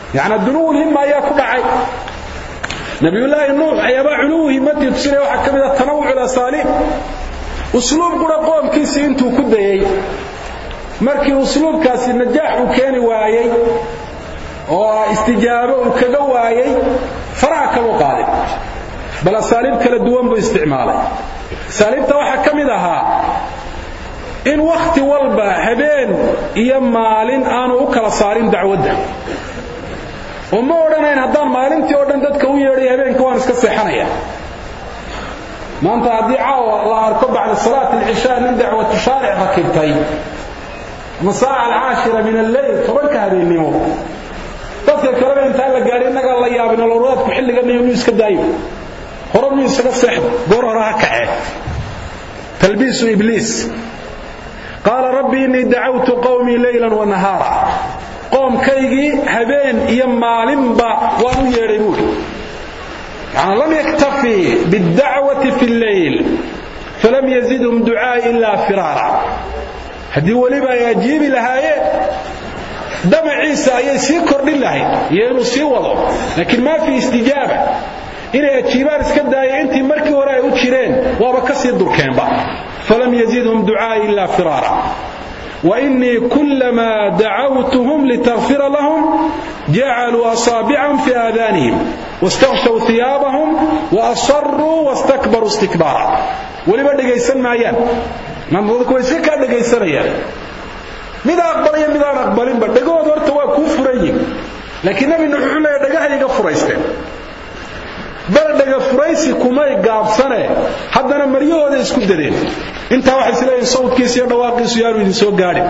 Speaker 2: يعني الدنو الهمة يا كدعي نبي الله نوح أيما علوه همتي تسير وحكم التنوع الأساليب أسلوب قرى قوم كيسي انتو كدهي مركي أسلوب كاسي النجاح وكان وايي واستجابه وكذا وايي فرع كالوقالب بل أساليب كلا دوان باستعماله أساليب توحى كمدها إن وقت والبا هبين إيمالين آنو أكلا صارين دعوده وما أردنا هدان مالنتي أردنا دادك ويري هبين كوان اسكا سيحانيا ما أنت هدي عاوة الله أركب بعد صلاة العشاء من دعوة شارع ركبتين مساء العاشرة من الليل طبنك هذه النمو dadka kale inta la gaarin naga la yaabin nolorood ku xilliga inuu iska daayo horadu isaga saxib goor horaa kacay talbiisu iblis qala rabbi inni da'awtu qawmi laylan wa nahara qom kaygi habeen iyo maalinba waan u yeeray buuri yani lam yaktafi bid-da'wati fi al-layl falam yazidhum du'a illa firara hadii waliba yajibi lahaaye دم عيسى يسير كرد الله ينسي وضع لكن ما في استجابة إلى اتشبار اسكدا أنت مركي وراء أتشرين وبكسر دركين بقى فلم يزيدهم دعاء إلا فرارا وإني كلما دعوتهم لتغفر لهم جعلوا أصابعهم في آذانهم واستغشوا ثيابهم وأصروا واستكبروا استكبارا ولما دقيسان معيان ما نقولك ويسيكا دقيسان معيان ماذا أقبل يا ماذا أقبل إن بدقوا دورت وكفرين لكن نبي نحول لا يدقها يقفريسته بل دقا فريسي كما يقاب سنة حتى أنا مريو هذا يسكت دين انت واحد سلاي صوت كيسي رواقي سيارو ينسو قارب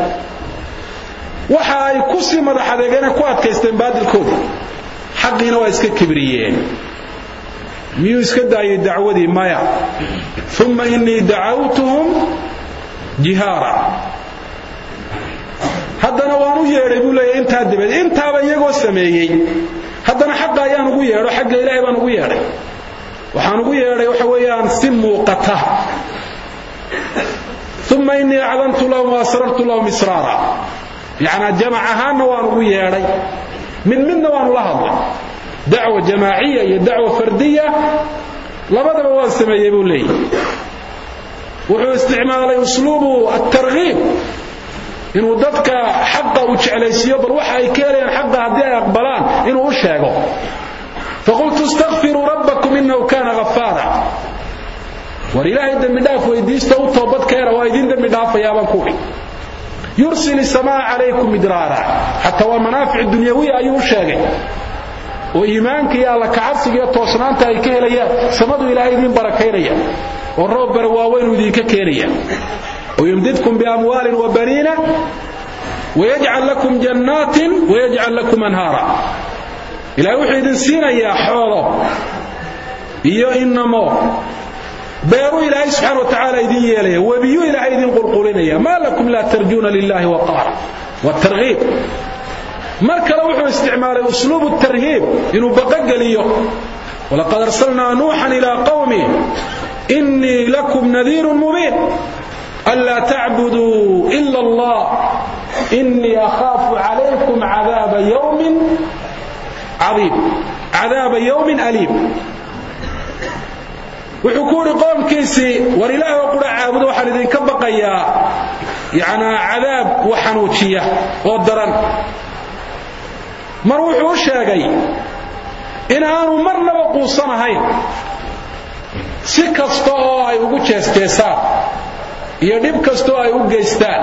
Speaker 2: وحاي كسي ماذا حدقنا كوات كيستنباد الكود حقنا ويسكت كبريين ميو يسكت داي الدعوة دي مايا ثم إني دعوتهم جهارا haddana waan u yeeray buu leeyahay inta dibad intaaba iyagoo sameeyay haddana xaq ayaan ugu yeeray xaq Ilaahay baan ugu yeeray waxaan ugu yeeray waxa weeyaan si muuqata thumma inni a'lantu lahum wa asrartu lahum israara yaana jamaacahan waan ugu yeeray min minna waan la hadlay da'wa jamaa'iyya iyo da'wa fardiyya labadaba waan sameeyay buu leeyahay wuxuu isticmaalay usluubu at-targhib inuu dadka xaqqa u jeclaysiyo bal waxa ay keenayaan xaqqa hadii ay aqbalaan inuu u sheego faqultu astaghfiru rabbakum innahu kana ghaffara war ilaahay dambi dhaaf weydiista u toobad keena waa idin dambi dhaafaya baan ku yursil samaa alaykum midrara hatta wa manaafic dunyawiyya ayuu sheegay oo iimaanka iyo alla ka cabsiga toosnaanta ay ka helayaan samadu ilaahay idin barakeeynaya oo roob barwaaweyn idin ka keenaya ويمددكم بأموال وبنين ويجعل لكم جنات ويجعل لكم أنهارا إلى وحيد سينا يا حوله إيو إنما بيروا إلى سبحانه وتعالى إذن يليه وبيو إلى إذن قلقلين ما لكم لا ترجون لله وقارا والترغيب مركا لوحو استعمال أسلوب الترهيب إنه بقق ليه ولقد أرسلنا نوحا إلى قومه إني لكم نذير مبين ألا تعبدوا إلا الله إني أخاف عليكم عذاب يوم عظيم عذاب يوم أليم وحكور قوم كيسي ورلاه وقل عابدوا حالذين كبقيا يعني عذاب وحنوشية ودران مروح وشاقي إن آنوا مرنا وقوصنا هين سكستوا يوقو تشيستيسا iyo dib kasto ay u geystaan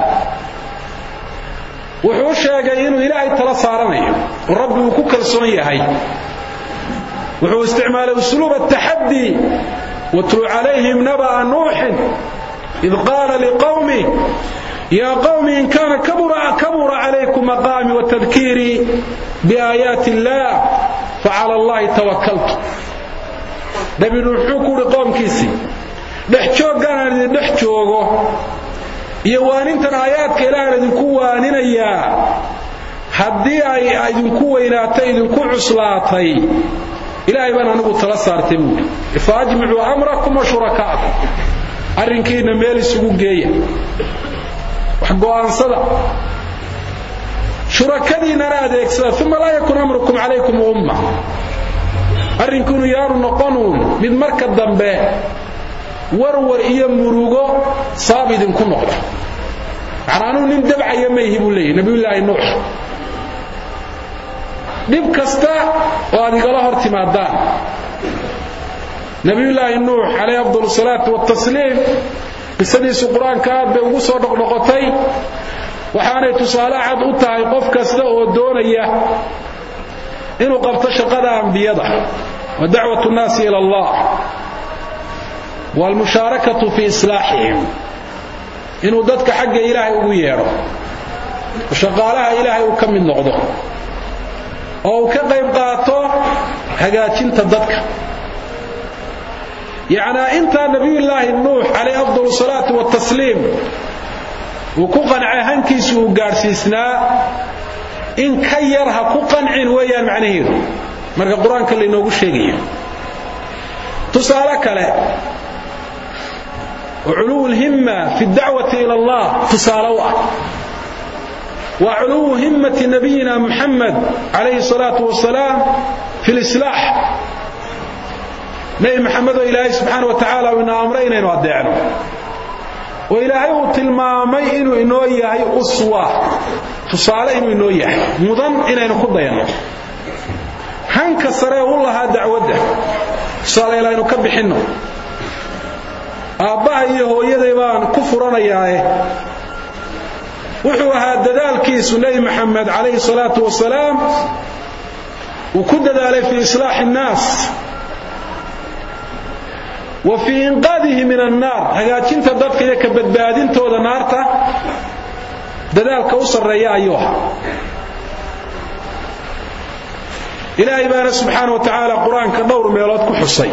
Speaker 2: wuxuu sheegay inuu Ilaahay tala saaranayo oo Rabbi uu ku kalsoon yahay wuxuu isticmaalay usluub at-tahaddi watlu alayhim naba nuh id qala liqawmi ya qawmi in kana kabura kabura alaykum maqami wa tadhkiri bi ayati Allah fa ala Allah tawakkaltu dabi wuxuu ku qowmkiisi dhex joogan dhex joogo iyo waanintan aayaadka Ilaahay idinku waaninaya hadii ay idinku weynaatay idinku cuslaatay Ilaahay baan anigu tala saartay buu faajmicu amrakum wa shurakaakum arrinkiina meel isugu geeya wax go'aansada shurakadiinana adeegsada uma laa yakun amrukum calaykum umma arrinkunu yaanu noqonuun mid marka dambe warwar iyo murugo saab idinku noqda macnaanuu nin dabcaya mayhi buu leeyahy nabiyullaahi nuux dhib kasta oo aad igala hor timaadaan nabiyullaahi nuux calayhi afdalu salaatu watasliim qisadiisu qur-aanka aad bay ugu soo dhoqdhoqotay waxaanay tusaale cad u tahay qof kasta oo doonaya inuu qabto shaqada ambiyada wa dacwatu nnaasi ila allah waalmushaarakatu fi islaaxihim inuu dadka xagga ilaahay ugu yeedho shaqaalaha ilaahay uu ka mid noqdo oo uu ka qayb qaato hagaajinta dadka yacnaa intaa nabiyullaahi nuux calayhi afdalu salaatu watasliim uu ku qancay hankiisu uu gaadhsiisnaa in ka yar ha ku qancin weeyaan macnaheedu marka qur-aanka laynoogu sheegayo tusaale kale وعلو الهمة في الدعوة إلى الله تصالوا وعلو همة نبينا محمد عليه الصلاة والسلام في الإصلاح نبي محمد إلهي سبحانه وتعالى وإن أمرين إنه أدعنا وإلهي تلمامي إنه إنه يهي أسوة تصالة إنه إنه يهي مضم إنه إنه قضينا هنك السراء والله هذا دعوة تصالة إلهي إنه كبحنه aabbaha iyo hooyaday baan ku furanayaae wuxuu ahaa dadaalkiisu nebi maxamed calayhi salaatu wasalaam uu ku dadaalay fii islaaxi innaas wa fii inqaadihi min annaar hagaajinta dadka iyo ka badbaadintooda naarta dadaalka u sarreeya ayuu ahaa ilaahay baana subxaana wa tacaala qur-aanka dhowr meelood ku xusay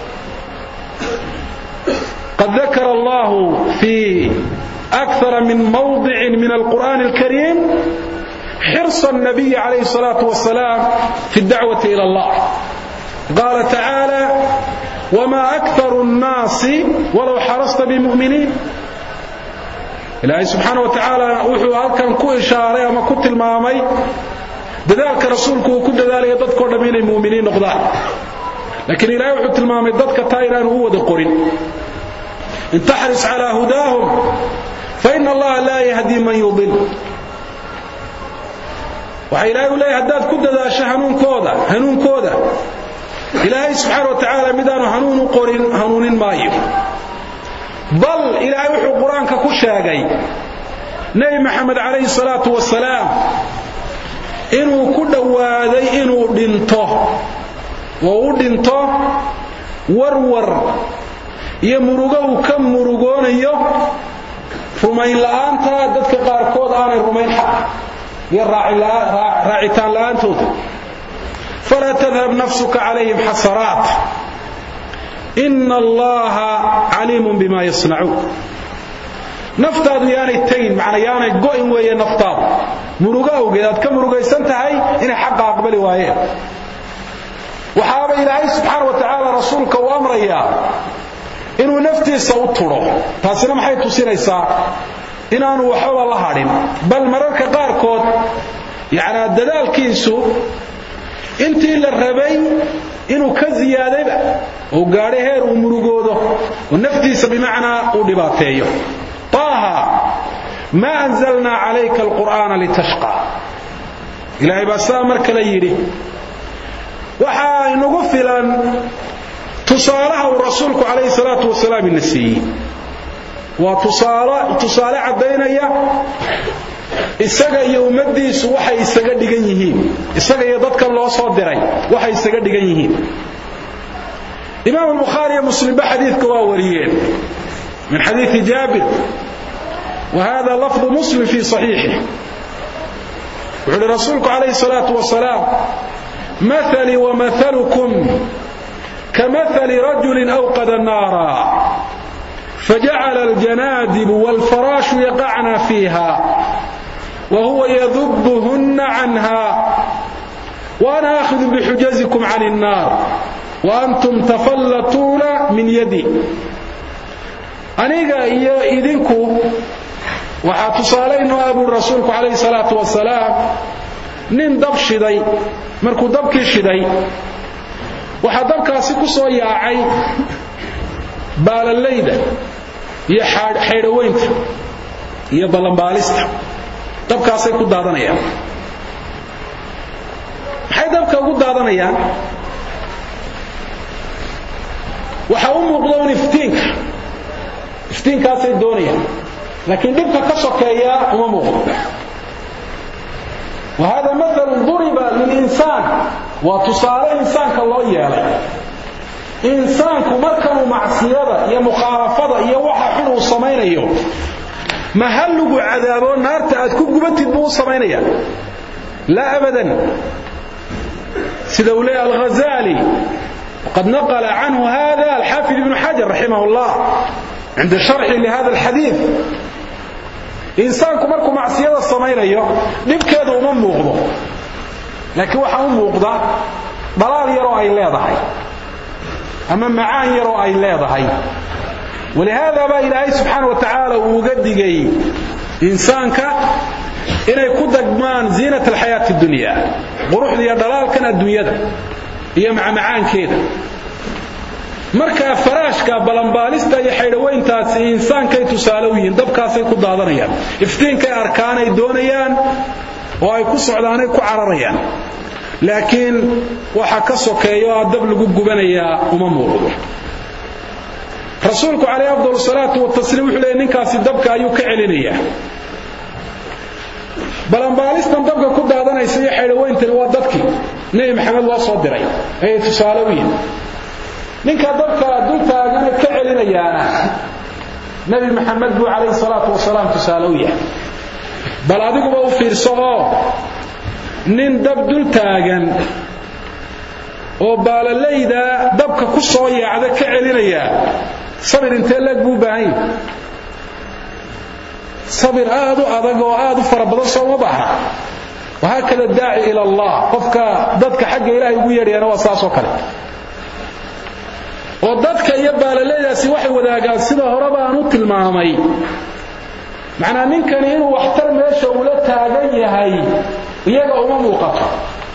Speaker 2: قد ذكر الله في أكثر من موضع من القرآن الكريم حرص النبي عليه الصلاة والسلام في الدعوة إلى الله قال تعالى وما أكثر الناس ولو حرصت بمؤمنين إلهي سبحانه وتعالى وحو هالكان كو إشارة وما كنت المامي ذلك رسولك وكل ذلك يضدك من المؤمنين نقضاء لكن إلهي وحو المامي ضدك تايران هو ذا قرن إن تحرص على هداهم فإن الله لا يهدي من يضل وإلهي لا يهداد كد ذا شهنون كودا هنون كودا إلهي سبحانه وتعالى مدان هنون قرن هنون مايف بل إلهي وحو قرآن ككشاقي نبي محمد عليه الصلاة والسلام إنه كد وادي إنه دنته وودنته ورور iyo murugo uu ka murugoonayo rumayn la'aanta dadka qaarkood aanay rumayn xaq iyo raacitaan la'aantooda fala tadhhab nafsuka calayhim xasaraat inna allaha caliimun bima yasnacuun naftaadu yaanay tagin macna yaanay go'in weeye naftaadu murugo awgeed aad ka murugaysan tahay inay xaqa aqbali waayeen waxaaba ilaahay subxaana wa tacaala rasuulka u amrayaa inuu naftiisa u turo taasina maxay tusinaysaa inaanu waxba la hadhin bal mararka qaarkood yaana dadaalkiisu intii la rabay inuu ka ziyaadayba oo gaadhay heer uu murugoodo oo naftiisa bimaana uu dhibaateeyo taaha ma anzalna alayka alqur'ana litashqa ilaahay baa saa marka la yiri waxa inagu filan tusaalaha uu rasuulku calayhi salaatu wasalaam inasiiyey waa tusaale tusaale cadaynaya isaga iyo ummadiisu waxay isaga dhigan yihiin isaga iyo dadka loo soo diray waxay isaga dhigan yihiin imaam al-bukhari iyo muslim ba xadiidka waa wariyeen min xadiith jaabir وهذا لفظ مسلم في صحيحه وعلى رسولك عليه الصلاة والسلام مثلي ومثلكم كمثل رجل أوقد النار فجعل الجنادب والفراش يقعن فيها وهو يذبهن عنها وأنا أخذ بحجزكم عن النار وأنتم تفلتون من يدي أنيقا إذنكم waxaa tusaalayno abuu rasuulku calayhi salaatu wasalaam nin dab shiday markuu dabkii shiday waxaa dabkaasi ku soo yaacay baalalayda iyo xaydhaweynta iyo ballanbaalista dabkaasay ku daadanayaan maxay dabka ugu daadanayaan waxaa u muuqda un iftiinka iftiinkaasay doonayaan laakiin dhibka ka sokeeya uma muuqdo وهذا مثل ضرب للإنسان وتصالح إنسانك الله يالي إنسانك مركب معصية يا مخالفة يا وحا حلو الصمين يوم ما هلقوا عذابه النار تأتكب قبت البو الصمين لا أبدا سيدولي الغزالي وقد نقل عنه هذا الحافظ ابن حجر رحمه الله عند شرح لهذا الحديث إنسانكم مركم معصية الصمينية dhibkeedu uma muuqdo laakiin waxa uu muuqda dalaal yaro ay leedahay ama macaan yaro ay leedahay ولهذا با إلهي سبحانه وتعالى وقدقي إنسانك إنه يكون زينة الحياة الدنيا وروح لي دلال كان الدنيا ده هي مع معان كده marka faraashka balanbaalista iyo xaydhaweyntaas insaanka tusaalowiin dabkaasay ku daadanayaan iftiinka arkaan ay doonayaan oo ay ku socdaan ay ku cararayaan laakiin waxa ka sokeeyo dab lagu gubanaya uma muuqdo rasuulku kaleey afdal salaatu wa tasliim wuxuu leeyahay ninkaasi dabka ayuu ka celinaya balanbaalistan dabka ku daadanaysa iyo xaydhaweyntan waa dadkii nabi maxamed loo soo diray ay tusaalowiin ninka dabka dul taagan ka celinayaana nabi maxamed buu calayhi salaatu wasalaam tusaalowiya bal adiguba u fiirso nin dab dul taagan oo baalalayda dabka ku soo yaacda ka celinaya sabir intee lag buu baahan sabir aad u adag oo aad u fara badan soo ma baahna waxa kala daaci ila allah qofka dadka xagga ilaahay ugu yeerayana waa saas oo kale oo dadka iyo baalalaydaasi waxay wadaagaan sida horeba aan u tilmaamay macna ninkani inuu waxtar meesha uu la taagan yahay iyaga uma muuqato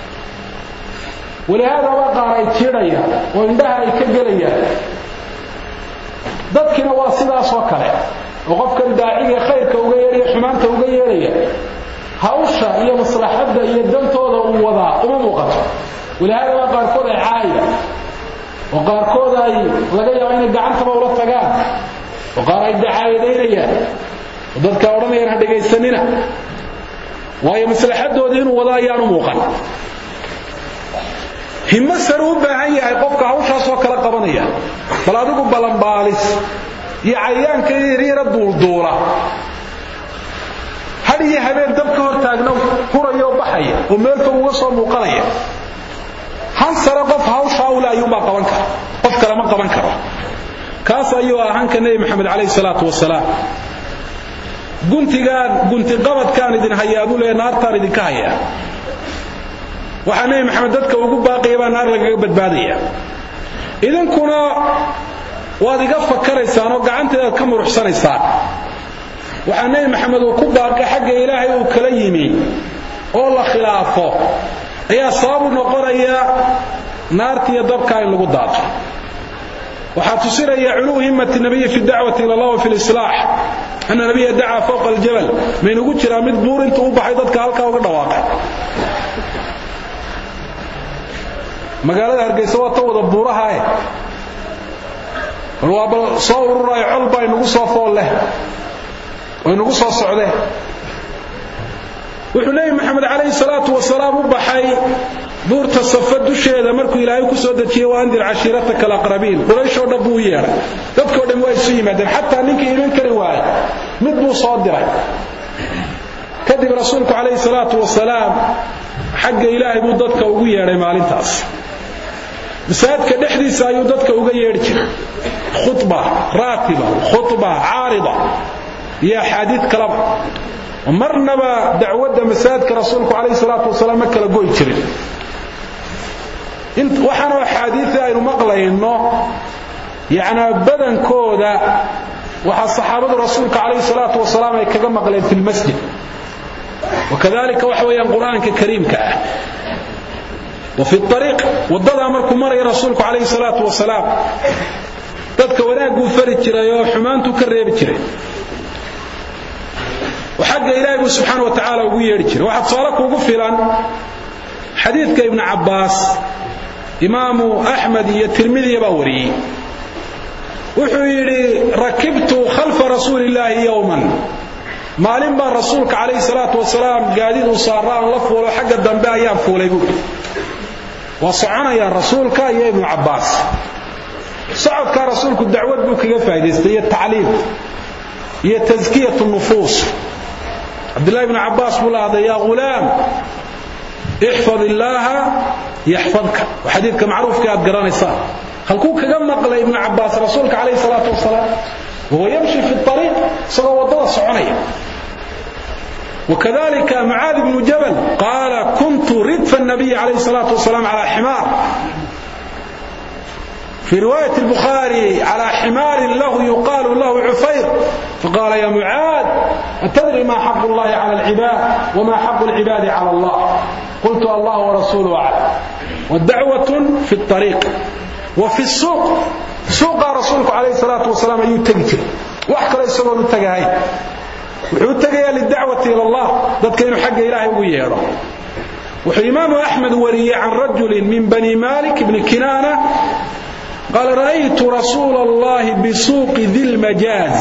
Speaker 2: walaada waa qaaray tiraya oo indhaha ay ka galayaan dadkina waa sidaas oo kale oo qofkan daaciga khayrka uga yeeray xumaanta uga yeeraya hawsha iyo maslaxada iyo dantooda uu wada uma muuqato walaada waa qaarkood ay caayda وقاركود أي لقى يعين قعنت بولا تجان وقار الدعاية وضد كورنا ينهدق السنين وهي مثل حد ودين ولا يانو موقن هم السروب بعيا يقفك عوشها سوكلا قبنية فلا تقول بلنبالس يعيان كيري ردو الدورة هل يهبين دبك ورتاقنا كورا يوبحي وميلكم وصل مقلية hansara qof hawsha ula ayuuma qaban kara qof kale ma qaban karo kaas ayuu ahaan ka nabi maxamed kaleey salaatu wasalaam guntigaan gunti qabadkaan idin hayaabu lee naartaan idin ka haya waxa nabi maxamed dadka ugu baaqiyay naar laga badbaadaya idinkuna waad iga fakaraysaan oo gacanteeda ka muruxsanaysaan waxa nabi maxamed uu ku baaqay xagga ilaahay uu kala yimi oo la khilaafo ayaa sabab noqonaya naartiya dabka in lagu daato waxa tusiraya culuu himmati nabiy fi da'wati ila Allah fi al-islah anna nabiy da'a fawqa al-jabal min ugu jira mid buur inta u baxay dadka halka uga dhawaaqay magaalada Hargeysa waa tawada buuraha ay walba soo ururay culba inagu soo fool leh oo inagu soo socday wuxuu leeyahay maxamed kaleey salaatu wasalaam u baxay buurta safad dusheeda markuu ilaahay ku soo dajiyay waa andir cashiirata kala qarabiin quraysh oo dhabu yeeray dadkoo dhan way isu yimaadeen hatta ninkii iman kari waayay mid buu soo diray kadib rasuulku kaleey salaatu wasalaam xagga ilaahay buu dadka ugu yeeray maalintaas masaajidka dhexdiisa ayuu dadka uga yeeri jiray khutba raatiba khutba aarida ya hadith kalam marnaba dacwada masaajidka rasuulku kaleey salaatu wasalaam kala gooy jiray int waxana xadiis aynu maqlayno yaana badankooda waxa saxaabada rasuulka alayhi salaatu wasalaam ay kaga maqleen fil masjid wakadalika waxa weeyaan quraanka kariimka ah وفي الطريق wadada markuu maray rasuulku alayhi salaatu wasalaam dadka wanaagu fari jiray oo xumaantu ka reebi jiray وحق إلهي سبحانه وتعالى ويري جري واحد صالك ugu filan xadiidka ibn Abbas imam Ahmad iyo Tirmidhi baa wariyay wuxuu yiri rakibtu khalfa rasuulillahi yawman maalin baa rasuulka alayhi salaatu wasalaam gaadiid u saaraan la fuulo xagga dambe ayaan fuulay buu وصعنا يا رسولك يا ابن عباس صعدك رسولك الدعوة بك يا فايدست هي التعليم هي تزكية النفوس عبد الله بن عباس قال هذا يا غلام احفظ الله يحفظك وحديثك معروف كاد قراني صار خلكوك كما قال ابن عباس رسولك عليه الصلاة والسلام وهو يمشي في الطريق صلى وضوء صعنيه وكذلك معاذ بن جبل قال كنت ردف النبي عليه الصلاة والسلام على حمار في رواية البخاري على حمار له يقال له عفير فقال يا معاذ أتدري ما حق الله على العباد وما حق العباد على الله قلت الله ورسوله أعلم والدعوة في الطريق وفي السوق سوق رسولك عليه الصلاة والسلام يتجه وحكى ليس له التجاهي وحوتجي للدعوة إلى الله ذاتك إنه حق إلهي ويهره وإمام أحمد ولي عن رجل من بني مالك بن كنانة قال رأيت رسول الله بسوق ذي المجاز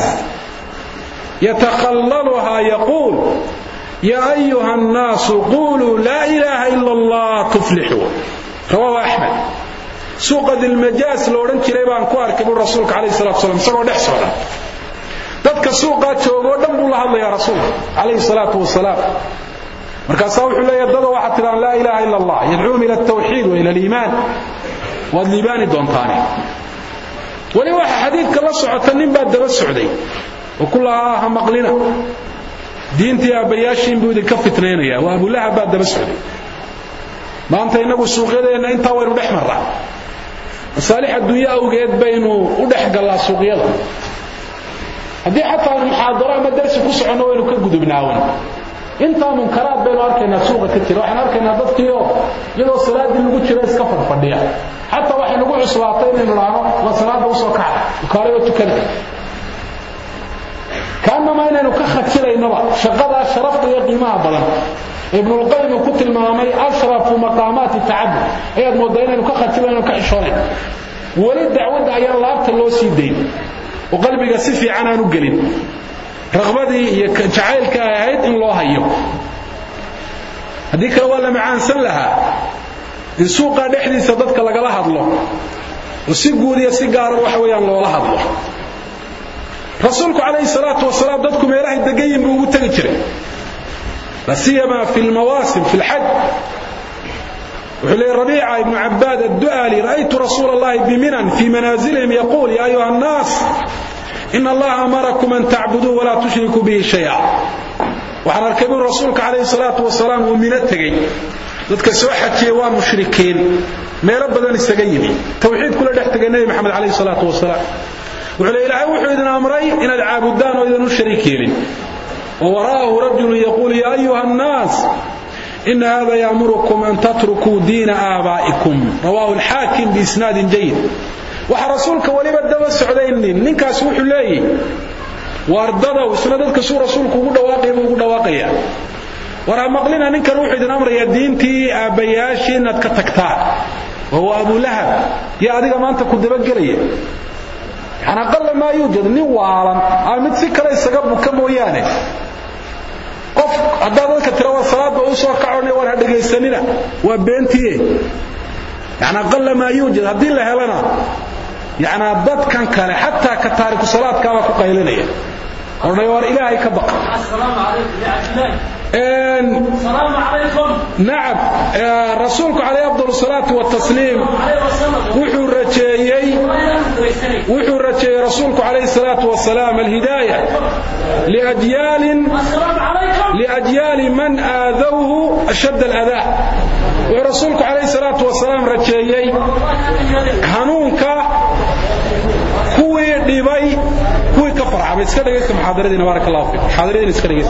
Speaker 2: يتخللها يقول يا أيها الناس قولوا لا إله إلا الله تفلحوا رواه أحمد سوق ذي المجاز لو رنك ليبان كوار كبير رسولك عليه الصلاة والسلام سوى نحصر dadka suuqa joogo dhan buu la hadlayaa rasuulka alayhi salaatu wasalaam markaas wuxuu leeyahay dad waxa tiraan la ilaaha illa allah yad'uum ila at-tawhid wa ila al-iiman wa al-liban doontaani wali waxa xadiidka la socota nin baa daba socday oo kullaha maqlina diintii abayaashin buu idinka fitneenaya waa abu lahab baa daba socday maanta inagu suuqyadeena inta waynu dhex maraa masaalix adduunyo awgeed baynu u dhex galaa suuqyada haddii xataa muxaadaro ama darsi ku socono waynu ka gudubnaawan inta munkaraad baynu arkaynaa suuqa ka jira waxaan arkaynaa dadkii oo iyadoo salaadii lagu jiro iska fadhiya xataa waxay nagu cuslaatay inaynu laano waa salaada usoo kaca ukaarayo tukada kaana ma inaynu ka khajilaynaba shaqada sharafta iyo qiimaha badan ibn al-qayyim ku tilmaamay ashrafu maqaamaati ta'abbud ayad moodaa inaynu ka khajilayno ka xishoonay wali dacwada ayaa laabta loo sii deeyay وقلبك سفي عنها نقلين رغبتي جعلك أهيد إن الله هيو هذيك ولا معان سلها السوق نحن صدقك لك الله الله وسيقول يا سيقار وحويا الله الله رسولك عليه الصلاة والسلام ضدكم يراه الدقيم بوتجر لا سيما في المواسم في الحج وحلي ربيعة بن عباد الدؤلي رأيت رسول الله بمنن في منازلهم يقول يا أيها الناس إن الله أمركم أن تعبدوا ولا تشركوا به شيئا وحنا الكبير رسولك عليه الصلاة والسلام ومن التقي ذاتك سوحة كيوان مشركين ما يربضان السقيني توحيد كل دحتق النبي محمد عليه الصلاة والسلام وحلي إلهي وحيدنا أمري إن العابدان وإذن الشريكين ووراءه رجل يقول يا أيها الناس إن هذا يأمركم أن تتركوا دين آبائكم رواه الحاكم بإسناد جيد وحرسولك وليبا الدواء السعودين ننكا سوح الله واردده وسنددك سوء رسولك وقود واقعي وقود واقعي ورا مقلنا ننكا روحي دين أمر يدين تي آبياشي نتكتكتار وهو أبو لهب يا أديك ما أنت كنت بقرية يعني أقل ما يوجد نوالا عمد سكرة يستقبل كم وياني qof hadda dadka tirawa salaad oo soo kacoonay war hadhageysanina waa beentiye yaana qalla ma yujid hadii la helana yaana dadkan kale hatta ka taariku salaadka waa ku qaylinaya ornay war ilaahay ka baq assalaamu alaykum ya ajlan ان السلام عليكم نعم رسولك عليه افضل الصلاه والتسليم وحو رجيي وحو رجيي رسولك عليه الصلاه والسلام الهدايه لاجيال السلام عليكم لاجيال من اذوه اشد الاذى ورسولك عليه الصلاه والسلام رجيي هنونك كوي ديباي كوي كفر صعب يسكدغيست محاضرتنا بارك الله فيك محاضرتنا يسكدغيست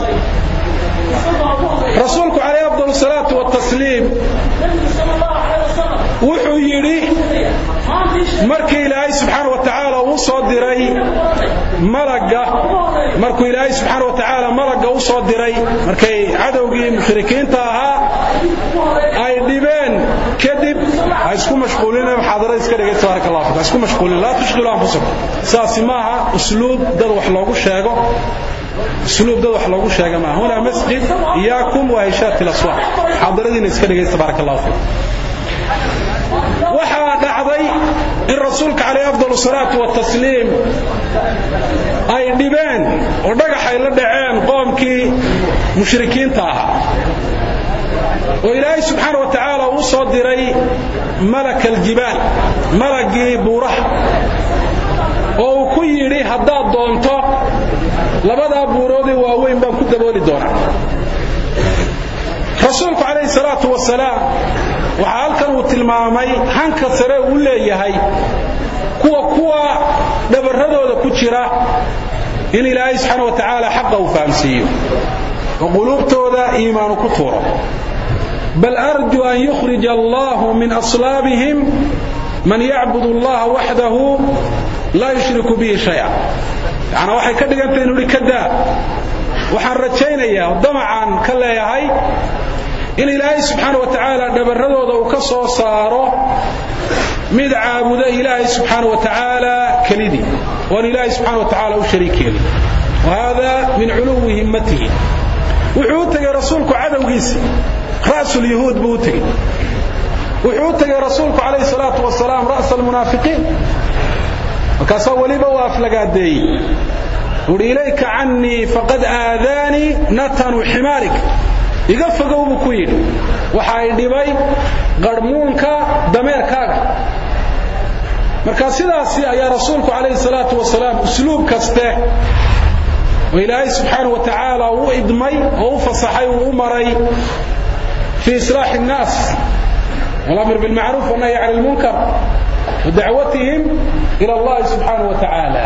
Speaker 2: رسولك عليه افضل الصلاه والتسليم wuxuu yiri markii Ilaahay subhanahu wa ta'ala uu soo diray malaga markuu Ilaahay subhanahu wa ta'ala malaga uu soo diray markay cadawgii mushrikiinta ahaa ay dhibeen kadib ay isku mashquulinay muhaadarada iska dhigay tabarakallahu fiik isku mashquulin la tushghilu anfusakum saasi maaha usluub dad wax loogu sheego اسلوب ده wax loogu sheega ma huna masjid iyaakum wa ishaat al-aswaq hadaradina iska dhigay tabarakallahu fiik waxa dhacday in rasuulka kaleey afdal salaatu wa tasliim ay dhibeen oo dhagaxay la dhaceen qoomkii mushrikiinta ahaa oo Ilaahay subhanahu wa ta'ala uu soo diray malak al-jibal malagii buuraha oo ku yiri haddaad doonto labada buurood ee waaweyn baan ku dabooli doonaa rasuulku kaleey salaatu wasalaam waxa halkan uu tilmaamay hanka sare uu leeyahay kuwa kuwa dhabaradooda ku jira in Ilaahay subhanahu wa ta'ala xaq uu fahamsiyo oo qulubtooda iimaan ku tuuro bal arju an yukhrij Allah min aslabihim man ya'budu Allah wahdahu la yushriku bihi shay'a ana waxay ka dhigantay inuu kada waxaan rajaynayaa damacan ka leeyahay in Ilaahay subhanahu wa ta'ala dhabaradooda uu ka soo saaro mid caabuda Ilaahay subhanahu wa ta'ala kalidi oo Ilaahay subhanahu wa ta'ala u shariikeeyay wahada min uluwi himmatihi wuxuu tagay rasuulku cadawgiisa raasul yahuud buu tagay wuxuu tagay rasuulku kaleey salaatu wasalaam raasul munaafiqiin وكاسا وليبا وافلغادي وريليك عني فقد آذاني نتن حمارك يغفقوا بكوين وحاي ديباي قرمونك دميركاك marka sidaas ayaa rasuulku kaleey salaatu wasalaam usluub kaste وإلهي سبحانه وتعالى وإدمي وفصحي وأمري في إصلاح الناس والأمر بالمعروف والنهي عن المنكر ودعوتهم إلى الله سبحانه وتعالى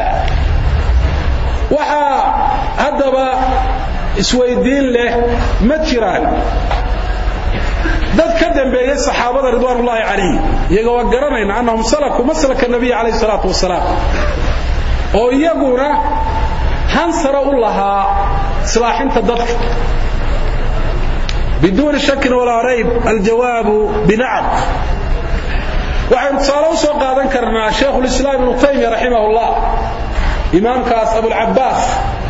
Speaker 2: وحا هدب اسويدين له متجران dad ka dambeeyay saxaabada ridwaanullaahi calayhi iyaga waa garanayna annahum salaku maslaka nabiy calayhi salaatu wasalaam oo iyaguna hansara u lahaa islaaxinta dadka بدون شك ولا ريب الجواب بنعم وعن صالح سو قادن كرنا شيخ الاسلام ابن تيميه رحمه الله امام كاس ابو العباس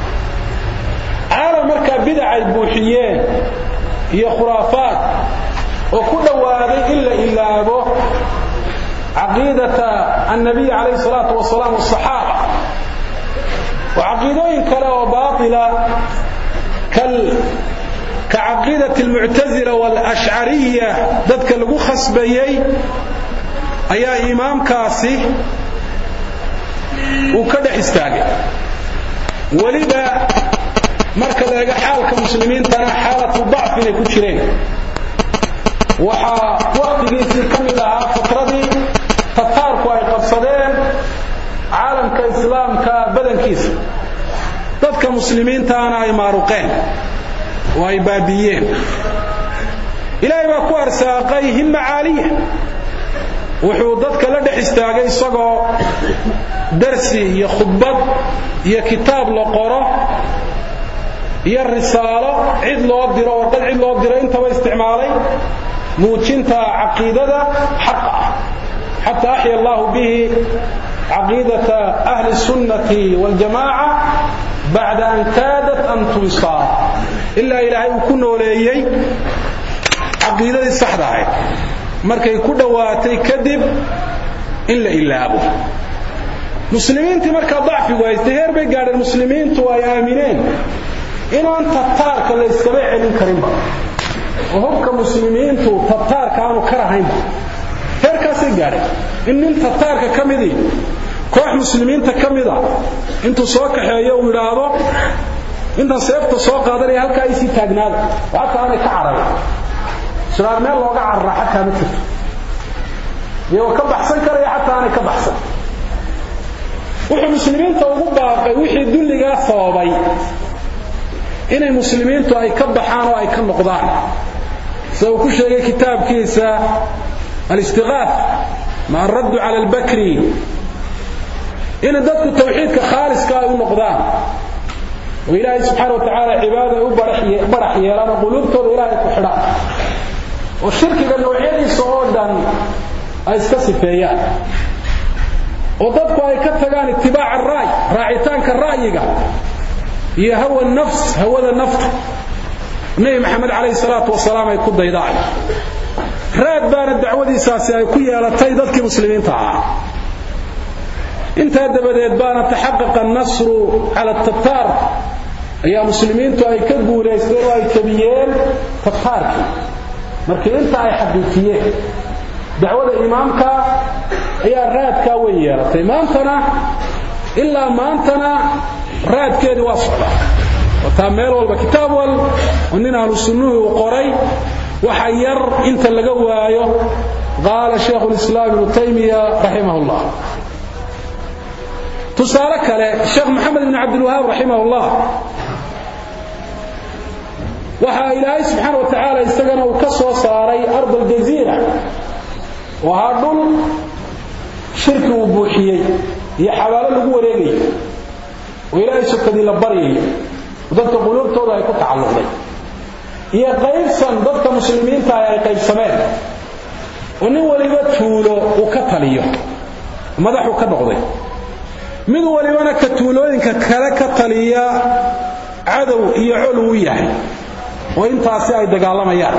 Speaker 2: عالم مركا بدع البوحيين هي خرافات وكل واحد الا الا ابو عقيده النبي عليه الصلاه والسلام والصحابه وعقيدين كلا وباطله كال كعقيدة المعتزلة والأشعرية ذاتك لغو خصبيي أيها إمام كاسي وكده استاقي ولذا مركز أيها حالك مسلمين تنا حالة ضعف لكل شرين وحا وقت جيسي كملها فتردي تطارك ويقصدين عالم كإسلام كبدن كيس ذاتك مسلمين تنا يمارقين وإبابيين إلهي باكو أرساقي هم عالية وحوضتك لدح استاقي صغو درسي يا خطبة يا كتاب لقرة يا الرسالة عيد لو أبدره وقد عيد لو أبدره انت واستعمالي موجنت عقيدة حقا حتى أحيا الله به عقيدة أهل السنة والجماعة بعد أن كادت أن تنصار إلا إلهي وكنا وليي عقيدة الصحراء مركي كدواتي كذب إلا إلا أبو مسلمين تمركا ضعف ويستهير بقال المسلمين تواي آمنين إنه أنت تتارك اللي يستبع من كريم وهم كمسلمين تتار كانوا كرهين هيركاسي قال إن أنت تتارك كمدي كوح مسلمين تكمدا انتو سوك حيو يراادو انت سيفتا سو قادري halka ay si taagnaad waxa aan ka carabay siraar meel looga carra xataa ma jirto iyo ka baxsan karay xataa aan ka baxsan wuxuu muslimiinta ugu baaqay wixii dulliga sababay inay muslimiintu ay ka baxaan oo ay ka noqdaan soo ku sheegay kitaabkiisa al-istighath ma ar-radd 'ala al-bakri in dadku tawxiidka khaaliska ay u noqdaan oo ilaahay subhanahu wa ta'ala cibaadada u barax yeelaan qulubtooda ilaahay ku xidhaan oo shirkiga noocyadiisa oo dhan ay iska sifeeyaan oo dadku ay ka tagaan ittibaac ar-ra'y raacitaanka ra'yiga iyo hawa nafs hawada nafta nabi maxamed alayhi salaatu wasalaam ay ku daydaan raad baana dacwadiisaasi ay ku yeelatay dadkii muslimiinta ah inta dabadeed baana taxaqqaqa an-nasru ala at-tatar ayaa muslimiintu ay ka guuleysteen oo ay tabiyeen tatarki markii inta ay xaqiijiyeen dacwada imaamka ayaa raadka way yeelatay maantana ilaa maantana raadkeedu waa socdaa wata meel walba kitaab wal ونين أهل السنة وقري وحير انت لقوايه قال شيخ الإسلام ابن تيمية رحمه الله تسالك الشيخ محمد بن عبد الوهاب رحمه الله وحا إلهي سبحانه وتعالى يستغنى وكسو صاري أرض الجزيرة وهذا شرك وبوحيي هي حوالي لقوة ريقي وإلهي سبحانه لبريه وضدك قلوب توضع يكون تعلق لي هي قيبسا ضدك مسلمين تاي قيبسمين ونن وليبا تولو وكتليو مدحو كنقضي من وليبانا كتولوينكا كلا كتليا عدو iyo culu yahay oo intaasi ay dagaalamayaan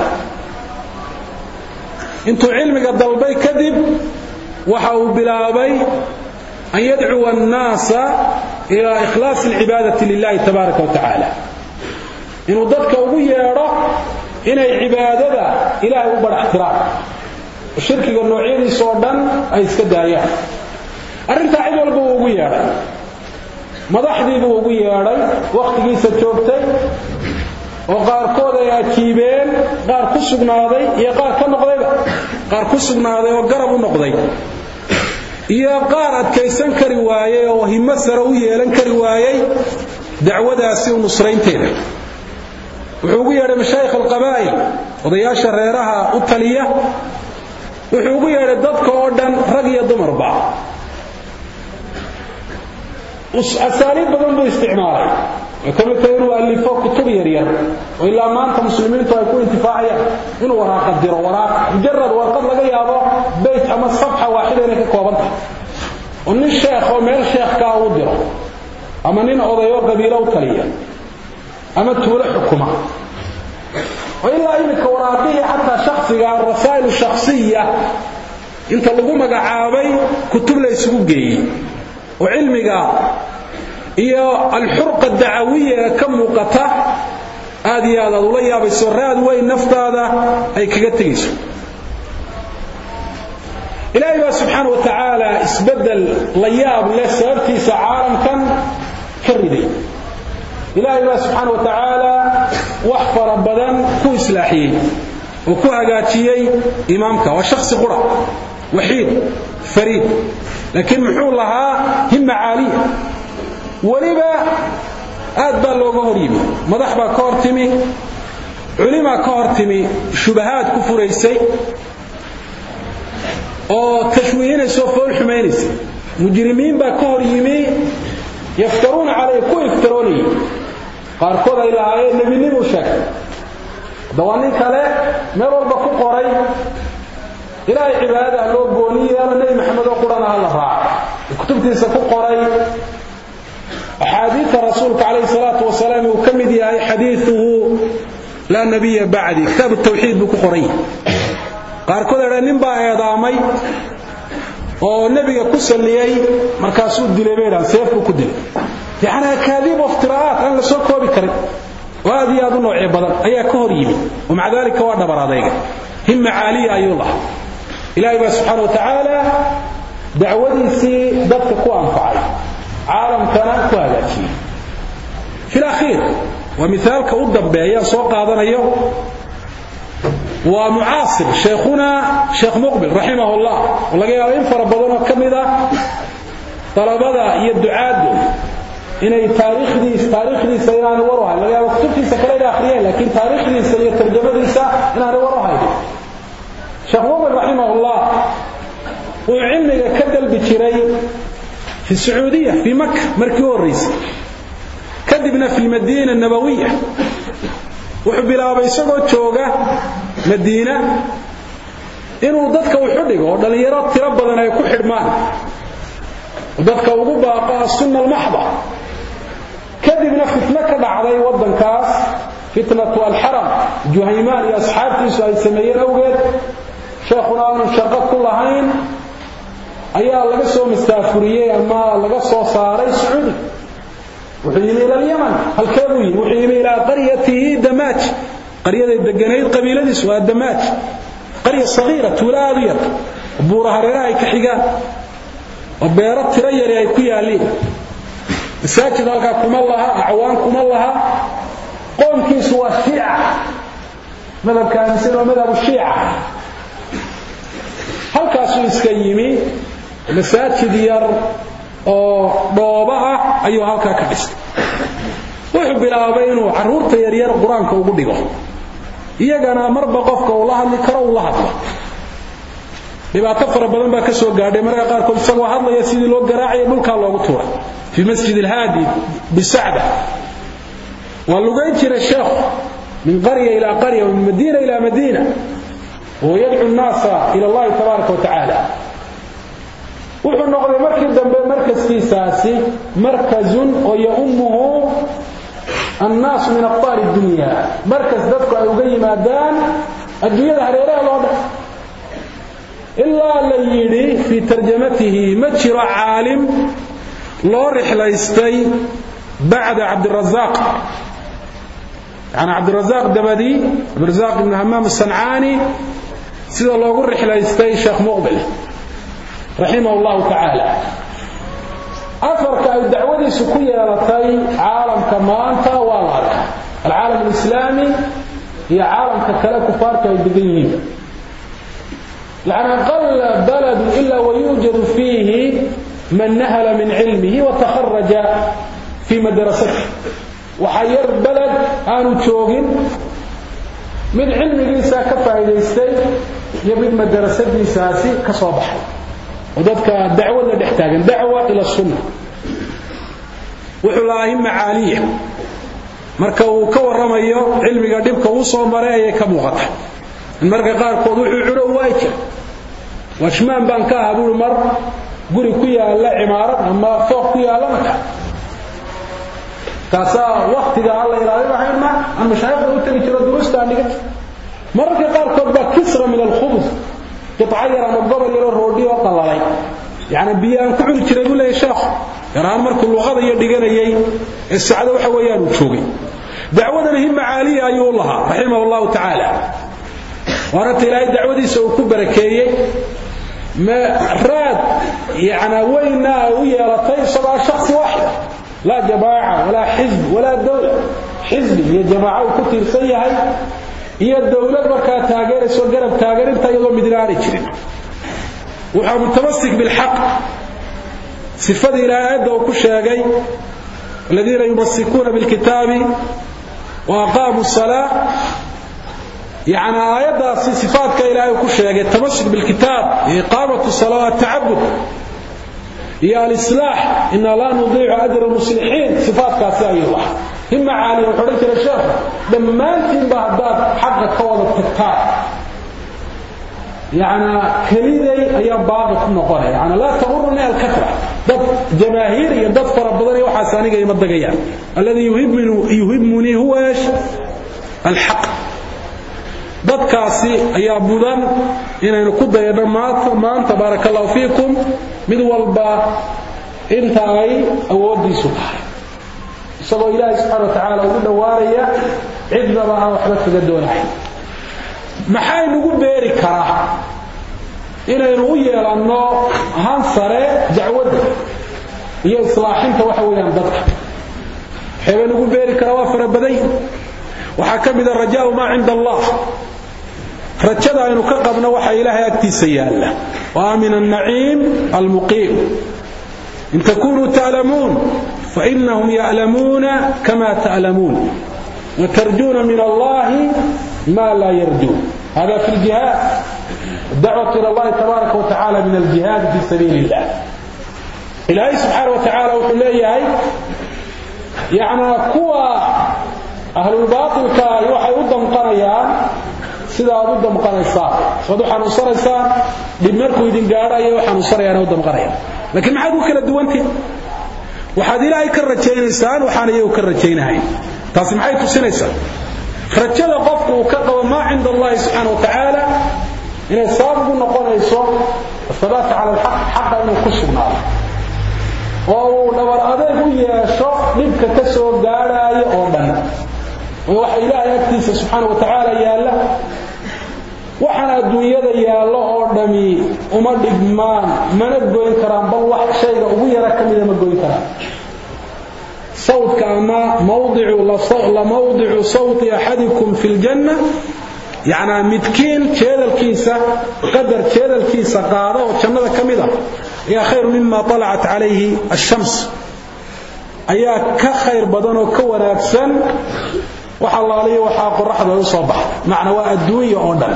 Speaker 2: intuu cilmiga dalbay kadib waxa uu bilaabay an yad'u an-naasa ila ikhlas al-ibadati lillahi tabaaraka wa ta'ala inuu dadka ugu yeero inay cibaadada ilaahay u baraxtiraan shirkiga noocyadiisa oo dhan ay iska daayaan arinta cid walba ugu yeeray madaxdiibu ugu yeeray waqtigiisa joogtay oo qaar kood ay ajiibeen qaar ku sugnaaday iyo qaar ka noqdayba qaar ku sugnaaday oo garab u noqday iyo qaar adkaysan kari waayay oo himmo sare u yeelan kari waayay dacwadaasi u nusraynteeda wuxuu ugu yeeray mashaayikh al-qabaa'il odayaasha reeraha u taliya wuxuu ugu yeeray dadka oo dhan rag iyo dumarba أساليب بدن بو استعمالي وكما تقولوا ألفوا كتب يرير وإلا ما أنت مسلمين تكون انتفاعيا إنه وراء قدر وراء مجرد ورقد لقى يابا بيت أما الصفحة واحدة لك كوابنتها ومن الشيخ ومن الشيخ كاودر أما نين أضيو قبيلة وطليا أما تولى حكمة وإلا إنك وراقية حتى شخصي الرسائل الشخصية انت لقومك عابي كتب ليسوق جي وعلمك هي الحرقة الدعوية كم مقطع هذه هذا الله بالسراد وين نفط هذا أي كجتيس إلهي سبحانه وتعالى اسبدل لياب لسبتي سعالم كان كردي إلهي سبحانه وتعالى وحفر بدن كو إسلاحي وكو أجاتيي إمامك وشخص قرى وحيد فريد لكن محول لها همة عالية ولبا أدبا لوغه ريبي مضحبا كورتمي علما كورتمي شبهات كفريسي أو تشويين سوفو الحمينيسي مجرمين با كوريمي يفترون عليه كو يفتروني قاركوضا إلى آية النبي نبو شك دوانين كالي ميرور بكو قوري إلهي عبادة اللو قونية النبي محمد وقرنا الله راع كتبتي سكو قوري أحاديث رسولك عليه الصلاة والسلام وكمدي هاي حديثه لا نبي بعدي كتاب التوحيد بكو قوري قال كذا ننبا ايضامي oo nabiga ku saliyay markaasuu dilay beeran seefku ku dilay yaana kaadib iftiraat aan la soo koobi karin waadi aad u nooc badan ayaa ka hor yimi oo macdalika waa dhabaradayga himma aaliya ayullah ilaahi subhanahu wa ta'ala dacwadiisi dadka ku anfacay caalamkana ku hagaajiyay في الأخير ومثالك u dambeeya soo qaadanayo ومعاصر شيخنا شيخ مقبل رحمه الله ولقى ينفر بدنه كمذا talabada iyo ducaadu inay taariikhdiisa taariikhdiisa inaan war u hayn laga yaabo kutubtiisa kale ay akhriyeen laakiin taariikhdiisa iyo tarjamadiisa inaan war u hayn Sheekh Muhammad rahimahullah uu cilmiga ka dalbi jiray في السعودية في مكة مركز الرئيس كذبنا في المدينة النبوية وحبلا بيسقط شوقة مدينة إنه ضدك وحدك ودليرات تربى لنا يكون حرمان وضدك وقبا السنة المحضة كذبنا في مكة عليه وضن كاس فتنة الحرم جهيمان يا أصحاب تسعى يسميين أوقات شيخنا ونشقق كل عين ayaa laga soo mistaafuriyay ama laga soo saaray Saudi wuxuu yimid ilaa Yemen halkeedu yimid wuxuu yimid ilaa qaryatihi Damaj qaryada deganeed qabiiladiisu waa Damaj qarya sagiira tulaadiyad buuraha reeraha ay ka xigaan oo beero tiro yar ay ku yaaleen masaajid halka kuma laha acwaan kuma laha qoomkiisu waa Shiica madhabka sida madhab Shiica halkaas uu iska yimid masaajid yar oo dhooba ah ayuu halka ka dhistay wuxuu bilaabay inuu caruurta yar yar quraanka ugu dhigo iyagana marba qofka uu la hadli karo uu la hadlo dhibaato fara badan baa ka soo gaadhay marka qaar kood isagoo hadlaya sidii loo garaaciyo dhulka loogu tuuray fi masjid al-hadi bisacda walugayn jira sheekh min qarya ila qarya min madina ila madina ويدعو الناس إلى الله تبارك وتعالى wuxuu noqday markii dambe markaskiisaasi markazun oo yaumuhu الناس من أقطار الدنيا مركز dadku ay uga yimaadaan adduunyada hareeraha loo dhax illa la yiri fi tarjamatihi majra aalim loo rixlaystay بعد عبد الرزاق يعني عبد الرزاق دبدي عبد الرزاق بن همام الصنعاني سيده لوغو رحلاystay Sheikh Muqbil rahimahullah ta'ala afarka ay dacwadiisu ku yeelatay caalamka maanta waa la arkaa العالم الإسلامي هي عالم ككلا كفارك يدقين لأن قل بلد إلا ويوجد فيه من نهل من علمه وتخرج في مدرسته وحير بلد آنو تشوغين من علم ليسا كفايديستي يبيد مدرسة ليساسي كصباح وذلك الدعوة اللي نحتاج دعوة إلى السنة وحلاهم معالية markuu ka waramayo cilmiga dibka uu soo maray ay ka muuqata marka qaar kood wuxuu curo waajib washmaan baan ka ahaadu mar guri ku yaala imaarad ama fooq ku yaala marka kaasa waqtiga alla ilaahay waxayna ama shaykhda u tagi jiro durusta aniga marka qaar kood ba kisra min al-khubz qit'ayra ama gobol yaro roodi oo qalalay يعني بيان ku cuni jiray uu leeyahay sheekh yaraan markuu luqada iyo dhiganayay ee saacada waxa weeyaan uu joogay dacwadana him maaliya ayuu lahaa rahimahullahu ta'ala warata ilaahay dacwadiisa uu ku barakeeyay ma raad يعني wayna u yeelatay sabaa shakhsi waahid la jamaa wala hizb wala dawla hizb iyo jamaa ku tirsan yahay iyo dawlad marka taageerayso garab taageerinta iyadoo midnaari jirin وحا متمسك بالحق صفات إلهي وكو شاقي الذين يمسكون بالكتاب وأقاموا الصلاة يعني آيات صفات كإلهي وكو شاقي التمسك بالكتاب إقامة الصلاة التعبد هي الإصلاح إن لا نضيع أجر المصلحين صفات كاسائي الله هم عالي وحرية الشيخ لما أنتم بعدات حق قوض التكتار يعني كليدي أيام بعض النقرة يعني لا تغرني الكثرة ضد جماهيري ضد فربضني وحساني يمدقيان الذي يهمني يهمني هو إيش الحق ضد كاسي أيام بودان إن نقود يا جماعة ما تبارك الله فيكم من والبا أنت أي أودي سبحان صلى الله سبحانه وتعالى وقلنا واريا عدنا معها وحدث جدونا maxay nagu beeri karaa inaynu u yeelano ahaan sare dacwada iyo islaaxinta waxa weeyaan dadka waxay nagu beeri karaa waa farabaday waxa kamid ah rajaa ma inda Allah rajada aynu ka qabno waxa Ilaahay agtiisa yaala wa min an-na'im al-muqim إن تكونوا تعلمون فإنهم يعلمون كما تعلمون وترجون من الله ما لا يرجون. هذا في الجهاد، الدعوة إلى الله تبارك وتعالى من الجهاد في سبيل الله. إلهي سبحانه وتعالى وحليه يعني كوا أهل الباطل كا يوحي قدام قريان سيدا قدام قريسان فدوحا نصريسان بمركو يدين قارا يوحا نصريان قدام قريان. لكن ما حد وكلا دوانتي وحد إلهي كرتين إنسان وحان يو كرتين هاي تاسم حي تسنيسان رجل قفك وكقوا ما عند الله سبحانه وتعالى إن السابق نقول يسوع الثبات على الحق حقا إنه كسبنا oo dhabar adeeg u yeesho dhibka ka soo gaaraya oo dhan waxa Ilaahay agtiisa subhanahu wa ta'ala yaala waxana adduunyada yaalo oo dhami uma dhigmaan mana goyn karaan bal wax shayga ugu yara kamida ma goyn karaan sawdka ama mawdi'u la mawdi'u sawti ahadikum fil janna يعني متكين جيدلكيسا قدر جيدلكيسا قاده وجنده كميده يا خير مما طلعت عليه الشمس ايا كخير بدن وكوناكسن waxa laaliyo waxa qorraxda u soo baxay macna waa adduunyo oo dhan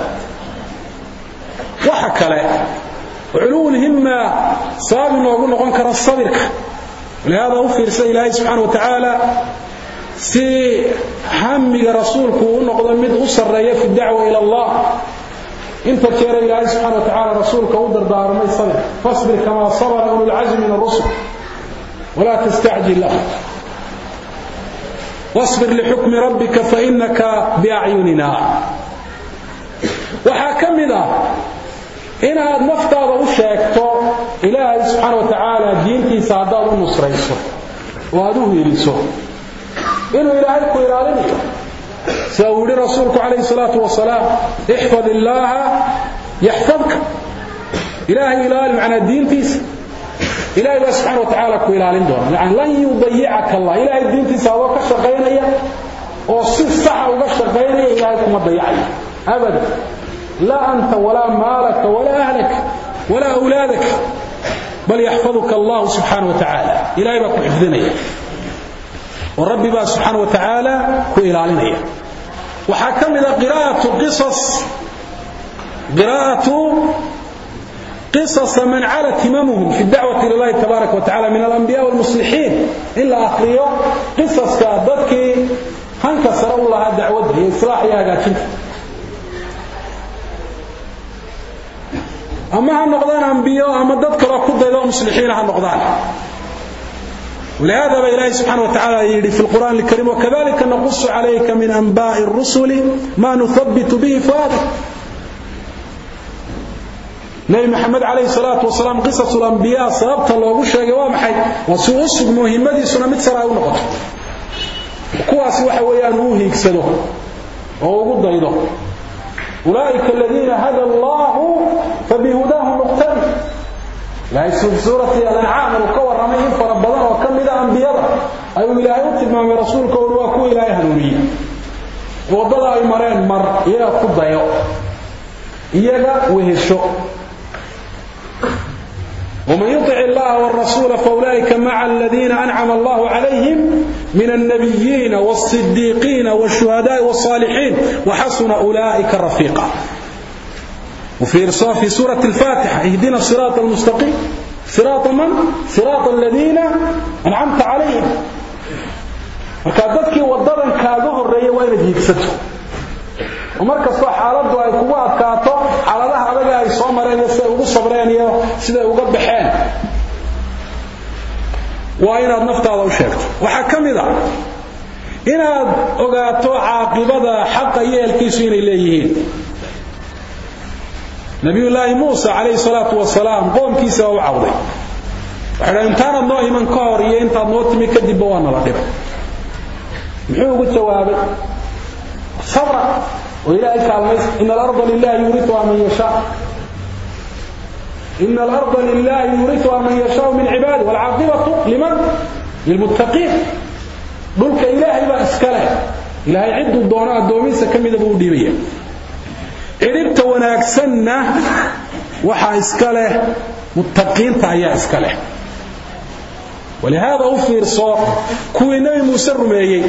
Speaker 2: waxa kale ulul himma saabin ugu noqon kara sabirka leeyada u fiirsa Ilaahay subhanahu wa ta'ala si hamiga rasuulku uu noqdo mid u sareeyo fi da'wa ila Allah inta jeeray Ilaahay subhanahu wa ta'ala rasuulka u dardaarmay sabir fasbir kama sabara ulul azmi min ar-rusul wala tasta'jil lahu واصبر لحكم ربك فإنك بأعيننا وحاكمنا إن هذا مفتاض وشاكتو إلهي سبحانه وتعالى دينتي سعداد النصريسو وهدوه يليسو إنه إلهي كويرالني سأولي رسولك عليه الصلاة والسلام احفظ الله يحفظك إلهي إلهي معنى دينتي إلهي الله سبحانه وتعالى كويلالين دون يعني لن يضيعك الله إلهي الدين تساوى كشقينية وصف صحة وكشقينية إلهي كما ضيعي أبدا لا أنت ولا مالك ولا أهلك ولا أولادك بل يحفظك الله سبحانه وتعالى إلهي بك حفظني والرب بقى سبحانه وتعالى كويلالين وحكم إلى قراءة قصص قراءة قصص من على اهتمامهم في الدعوة إلى الله تبارك وتعالى من الأنبياء والمصلحين إلا آخرية قصص كذلك هنكسر الله دعوته إصلاح يا قاتل أما هالنقضان أنبياء أما ذكر كل ذلك مصلحين هالنقضان ولهذا بإله سبحانه وتعالى يري في القرآن الكريم وكذلك نقص عليك من أنباء الرسل ما نثبت به فؤادك نبي محمد عليه الصلاة والسلام قصص الأنبياء صابت الله وشيء وامحي وسوء مهمتي سنة متسرع ونقط وكواس وحويان روحي يكسدوه وقد ضيضه أولئك الذين هدى الله فبهداه مقتدي لا يسوء سورة الأنعام وكور رميهم فربضان وكم إذا أنبياء أيها إلهي وتبما رسولك ونواكو إلهي هنوني وضل أي مرين مر إلى قد ضيضه إياك وهشو ومن يطع الله والرسول فأولئك مع الذين أنعم الله عليهم من النبيين والصديقين والشهداء والصالحين وحسن أولئك رفيقا وفي رصاف في سورة الفاتحة اهدنا الصراط المستقيم صراط من؟ صراط الذين أنعمت عليهم وكذلك وضرن كاذوه الرئي وين يكسده ومركز حالته ay kugu adkaato xaaladaha adag ay soo mareen sida ugu sabreenayo sida uga baxeen waa inaad naftaada u sheegto waxa kamida inaad ogaato caaqibada xaq yeelkiisu inay leeyihiin nabiyullaahi muusa alayhi salatu wasalaam qoomkiisa oo cawday waxa intaana noo iman ka hor iyo intaad noo timi kadib waa nala dhibay muxuu ugu jawaabay sabra وإلهي كالميس إن الأرض لله يورثها من يشاء إن الأرض لله يورثها من يشاء من عباده والعاقبة لمن؟ للمتقين دولك إلهي ما أسكاله إلهي عد الدوناء الدوميسة كم يدبوا ديبية عربت وناكسنة وحا أسكاله متقين تعيا أسكاله ولهذا أفير صار كوي نبي موسى رميي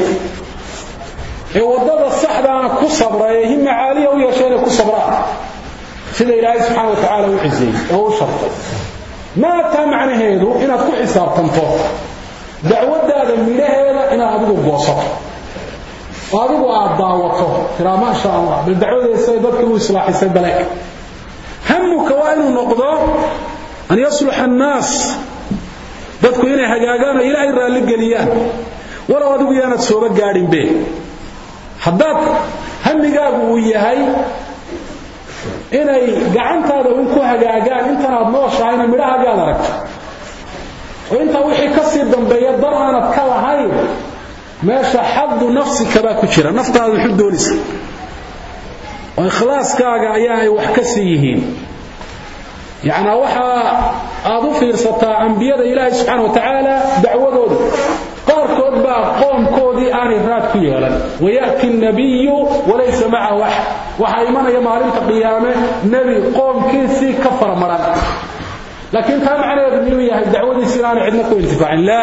Speaker 2: وضد الصحراء كصبرا هم عالية ويشين كصبرا سيد الله سبحانه وتعالى وعزيه هو شرط ما تمعنى هيدو إن أكون حساب تنطور دعوة هذا من هذا إن أبدو بوسط وأبدو أعضاوته ترى ما شاء الله بالدعوة السيدات وإصلاح السيد همك وأن النقضة أن يصلح الناس dadku inay hagaagaan ilaahay raali galiyaan wala adigu yaanad soo gaarin be haddaad hamigaagu uu yahay inay gacantaada uu ku hagaagaan inta aad nooshahay midhahaaga aragto oo inta wixii ka sii dambeeya dar aanad ka lahayn meesha xaddu nafsika baa ku jira naftaadu wuxuu doonaysa oo ikhlaaskaaga ayaa ay wax ka sii yihiin يعني وحا أضو فرصة أنبياء الله سبحانه وتعالى دعوة قاركود بقى قوم كودي آن إفراد فيها ويأتي النبي وليس معه وحا وحا إيمانا يمارين قيامه نبي قوم كيسي كفر مران لكن كان معنى يبنيوية الدعوة السلام عندنا كو انتفاع لا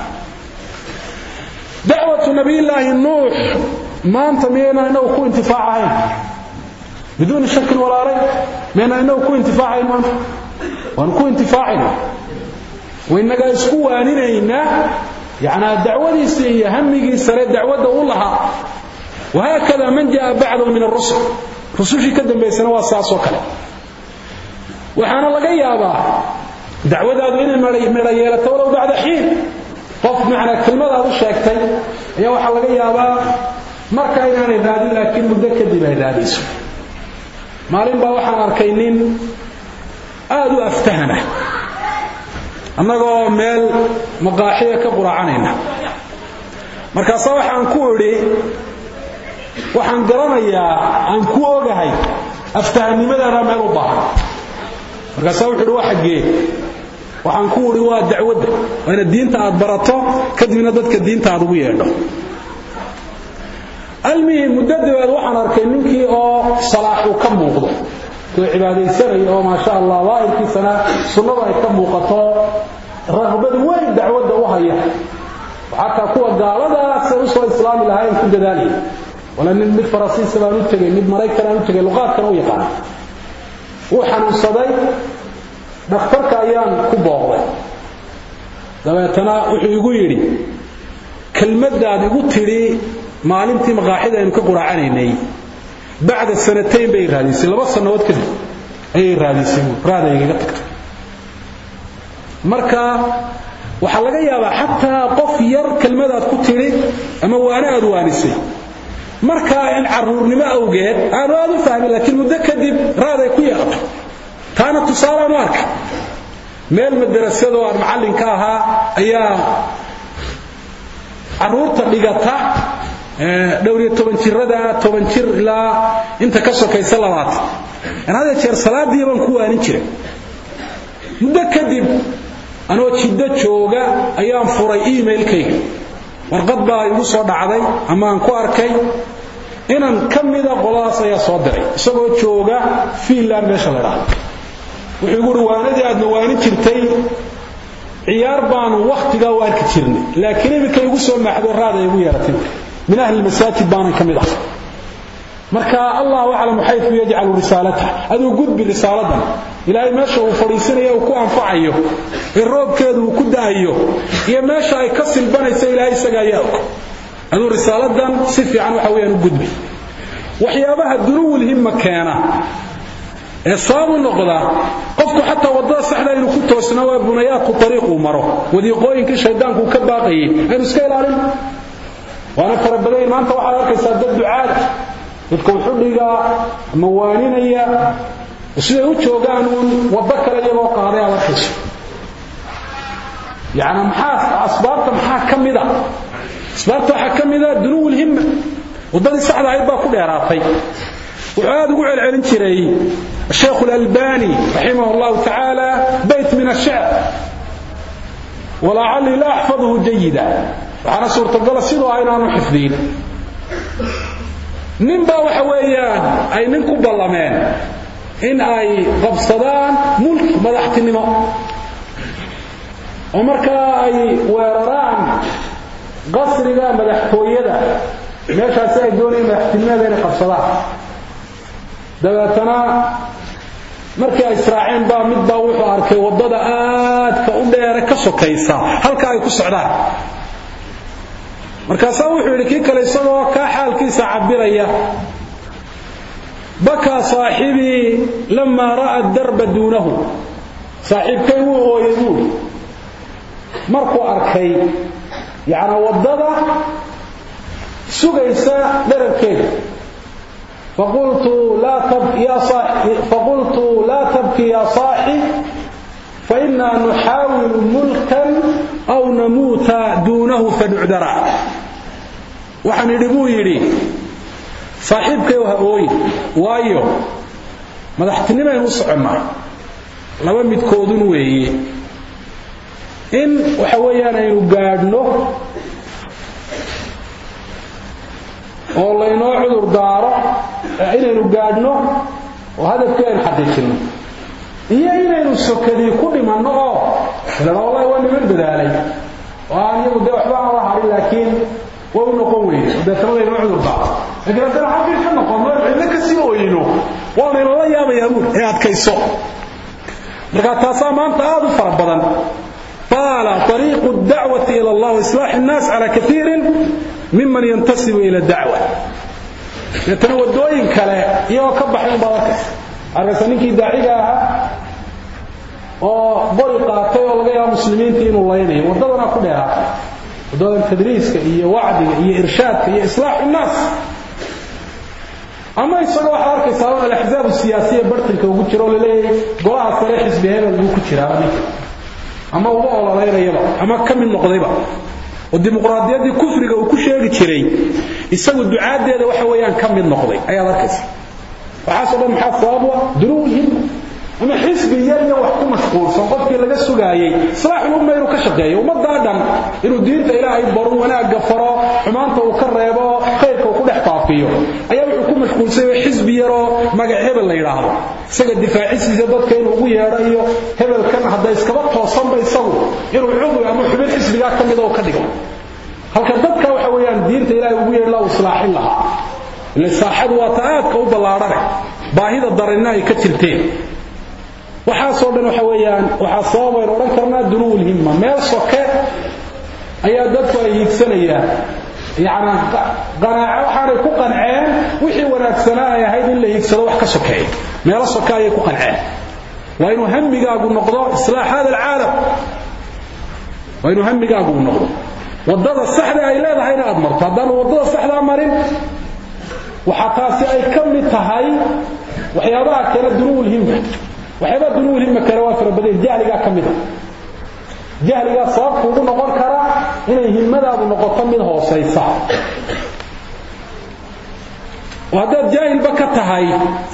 Speaker 2: دعوة نبي الله النوح ما أنت مينا أنه كو انتفاعين بدون شك ولا ريب من أنه كو انتفاعين ونكون انتفاعين وإنك اسكوا أنينا يعني الدعوة دي همي سرى الدعوة دولها وهكذا من جاء بعض من الرسل رسول كدم بيسنا واساس وكلا وحنا لقى يابا دعوة هذين مريالة ولو بعد حين قف معنا كلمة هذا الشيكتين يا وحنا لقى يابا مركاين عن هذه لكن مدكد بهذه maalin baa waxaan arkaynin aad u aftahana annagoo meel maqaaxiya ka quracanayna markaas waxaan ku iri waxaan garanayaa aan ku ogahay aftahanimada meel u baahan markaas wuxuu waxa geey waxaan ku iri waa dacwada waa diinta aad barato kadibna dadka diinta aad ugu yeedho المهم مدد waxaan arkay ninkii oo salaax uu ka muuqdo oo cibaadeysanay oo ma sha Allah waayirkiisana sunnada ay ka muuqato ragbad weyn dacwada u haya waxa kuwa gaalada soo soo islaam ilaahay ku dadaalay wala nin mid farasiis baa u tagay mid maraykan u tagay luqadkan u yaqaan uu xanuunsaday dhakhtarka ayaan ku booqday dabeetana wuxuu igu yiri kelmadaad igu tiri maalintii maqaaxida aynu ka quraacanaynay بعد السنتين bay raadisay laba sanadood kadib ay raadisay raadayga tagto marka waxa laga yaabaa hatta qof yar kelmadaad ku tiri ama waana aad waanisay marka in caruurnimo awgeed aan aad u fahmin laakiin muddo kadib raaday ku yeeqato taana tusaale marka meel madrasado aan macallinka ahaa ayaa caruurta dhigata دوري toban jirada toban jir ilaa inta ka sokaysa labaatan ana hada jeer salaadii baan ku waanin jiray muddo kadib anoo jidda jooga ayaan furay emailkayga warqad baa igu soo dhacday ama aan ku arkay inaan kamida qolaas ayaa soo diray isagoo jooga Finland meesha la raacay wuxuu igu waanadii aad waanin jirtay ciyaar baan waqtiga u arki jirnay laakiin imika igu soo maxdo raada igu yeeratay من أهل المساجد بانا كميدا مركا الله أعلم حيث يجعل رسالته هذا قد برسالته إلهي ماشا وفريسين يوكو أنفعيه الروب كذا وكدايه يا ماشا يكسل بنا يسي إلهي سقاياك هذا رسالته سفي عنه حويا قد بي وحيابها الدنو الهمة كانا إصاب النقضة قفت حتى وضع سحنا إنه كنت وسنوى بنيات وطريق ومره وذي قوين كشهدانك وكباقي أنا سكيل علم وانا فربدين ما انت waxaa arkaysaa dad ducaad dadku xudhiga mawaaninaya sida uu joogaan wada kale iyagoo qaaday arkayso yaana maxaa asbaabta maxaa kamida asbaabta waxa kamida dunuul himma wadada saxda ay baa ku dheeraatay wuxuu aad ugu celcelin jiray Sheikh Al-Albani rahimahullahu ta'ala bayt min ash-shi'r ولعلي لا احفظه جيدا waxana suurtagal sidoo aynaanu xifdiin ninba waxa weeyaan ay nin ku ballameen in ay qabsadaan mulk madaxtinimo ومركا أي ويران قصرنا مدحتويدا meeshaas ay doonayeen madaxtinimada inay qabsadaan dabeetana markii ay israaceen baa mid baa wuxuu arkay wadada aadka u dheer ka sokaysa halka ay ku socdaan markaas wuxuu yiri kii kale isagoo ka xaalkiisa cabiraya baka saaxibi lama ra'a ad-darb duunahu saaxibkay uu ooyay markuu arkay yaana wadada سجيسا دركين فقلت لا تبكي يا صاحي فقلت لا تبكي يا صاحي فإنا نحاول ملكا أو نموت دونه فنعذرا وحن يربو يري صاحبك وهوي وايو ما دحتني ما يوسع معه لما متكودون وي إن وحويانا يقعدنه oo laynoo cudur daaro inaynu gaadhno oo hadafkeen xadiisino iyo inaynu sokadii ku dhimanno oo ilaa wallahi waa niman dadaalay waan iyagu de waxba aan lahayn laakiin waa noqon weyn dadka laynoo cudur daaro laakiin haddana xaqiiq ka noqono cidna ka sii ooyino waa la yaabayaa buur ee adkayso marka taasa maanta aad u fara badan طال طريق الدعوة إلى الله وإصلاح الناس على كثير ممن ينتسب إلى الدعوة يتنوى الدوين كلا يوكبح ينبارك عرسانيك داعيها وبرقاتي والغيها مسلمين تين الله ينهي وضدنا كلها وضدنا التدريس هي وعد هي إرشاد هي إصلاح الناس أما يصلوا حركة سواء الأحزاب السياسية برتنك وقتشروا لليه قواها صريح حزبهين وقتشروا ama uba ololaynayaba ama kamid noqdayba oo dimuqraadiyadii kufriga uu ku sheegi jiray isagu ducaadeeda waxa weeyaan kamid noqday ayaa arkaysa waxa soo maxaa sababa duruuhim ama xisbiyan iyo wax ku mashquulsan qofkii laga sugaayay salaaxul umma inuu ka shaqeeyo umada dhan inuu diinta ilaahay baro wanaaga faro xumaanta uu ka reebo khayrka uu ku dhex faafiyo ayaa wuxuu ku mashquulsan xisbi yaro magac hebel la yiraahdo isaga difaaciisa dadka inuu ugu yeerayo hebelkan hadda iskaba toosan bay isagu inuu cudur ama xubin xisbiga kamid oo ka dhigo halka dadka waxa weeyaan diinta ilaahay ugu yeero loo islaaxin lahaa ila saaxad waa taadka u ballaaran baahida darina ay ka jirteen waxa soo dhan waxa weeyaan waxa soo weyn oran karna dunuul himma meel soke ayaa dadku ay higsanayaan yaana qanaaco waxay ku qanceen wixii wanaagsanaa ay ahayd in la higsado wax ka sokeeyo meel soke ay ku qanceen waa inuu hammigaagu noqdo islaax hada العالم waa inuu hammigaagu noqdo wadada saxda ay leedahay inaad marto haddana wadada saxda marin waxa taasi ay kamid tahay waxyaabaha kala dunuul himma waxba dunuul himma kala waa farbadeen jahliga kamida jahliga sababku uu noqon kara inay himmadaadu noqoto mid hooseysa wada jaahil baka tahay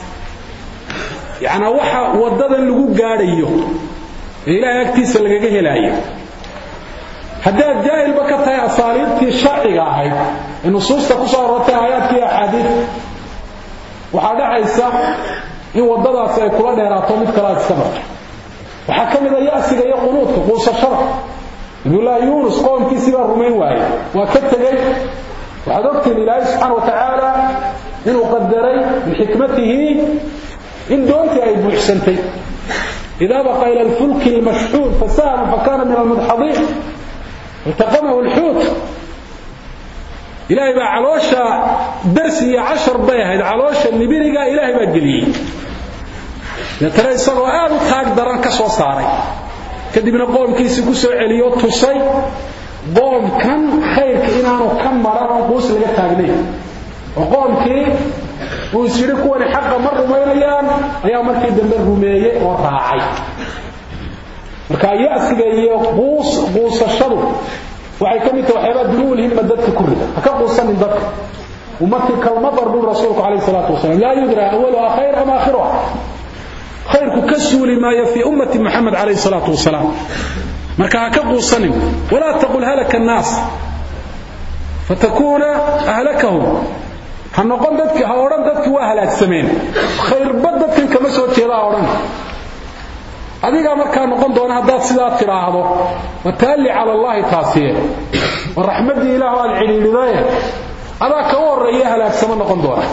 Speaker 2: yaana waxa wadadan lagu gaadhayo ilaahay agtiisa laga helaayo hadaa jaahil baka tahay asaaliibtii sharciga ahayd in nusuusta ku soo rotay aayadkii ahadiith waxa dhacaysa in wadadaas ay kula dheeraato mid kala iska marto waxa kamid ah yaasiga iyo qunuudka qoosashada ibula yunus qoomkiisa baa rumayn waayay waa ka tagay waxa ogtiin ilaahay subhanahu wa ta'ala inuu qadaray min hikmatihi in doonti ay buuxsantay idha baqa ila al-fulk al-mashhur fasahama fakana min al-mudhadhin iltaqama al-hut إلهي بقى علوشة درسي عشر بيهد علوشة النبيريقى إلهي بقى قليل ترى يصغوا آلو تاك دران كسو صاري كدبنا قوم كيسي كسو عليوت تصي قوم كان خير كإنانو كان مرارا قوس لغا تاقني وقوم كي ويسيركوا لحق مر ميليان أيام مركي دمبر رمية وراعي مركا يأسي قوس قوس الشرو waxay kamid tahay waxyaaba dunuul himma dadka ku rida ka quusan dadka ummati kalmadar bil rasuulku kaleey salaatu wasalaam la yudra awwalu khayr ama akhiruha khayrku kasuli ma yafi ummati muhammad kaleey salaatu wasalaam marka ka quusan wala taqul halaka an-nas fatakuna ahlakahum hanoqon dadka ha oran dadka waa halaagsameen khayr badadkan kama soo jeeda oran adiga markaa noqon doona haddaad sidaa tiraahdo wataalli cala allahi taasiye wa raxmadii ilaahu aad cidhiidhidaye adaa ka horreeya halaagsamo noqon doona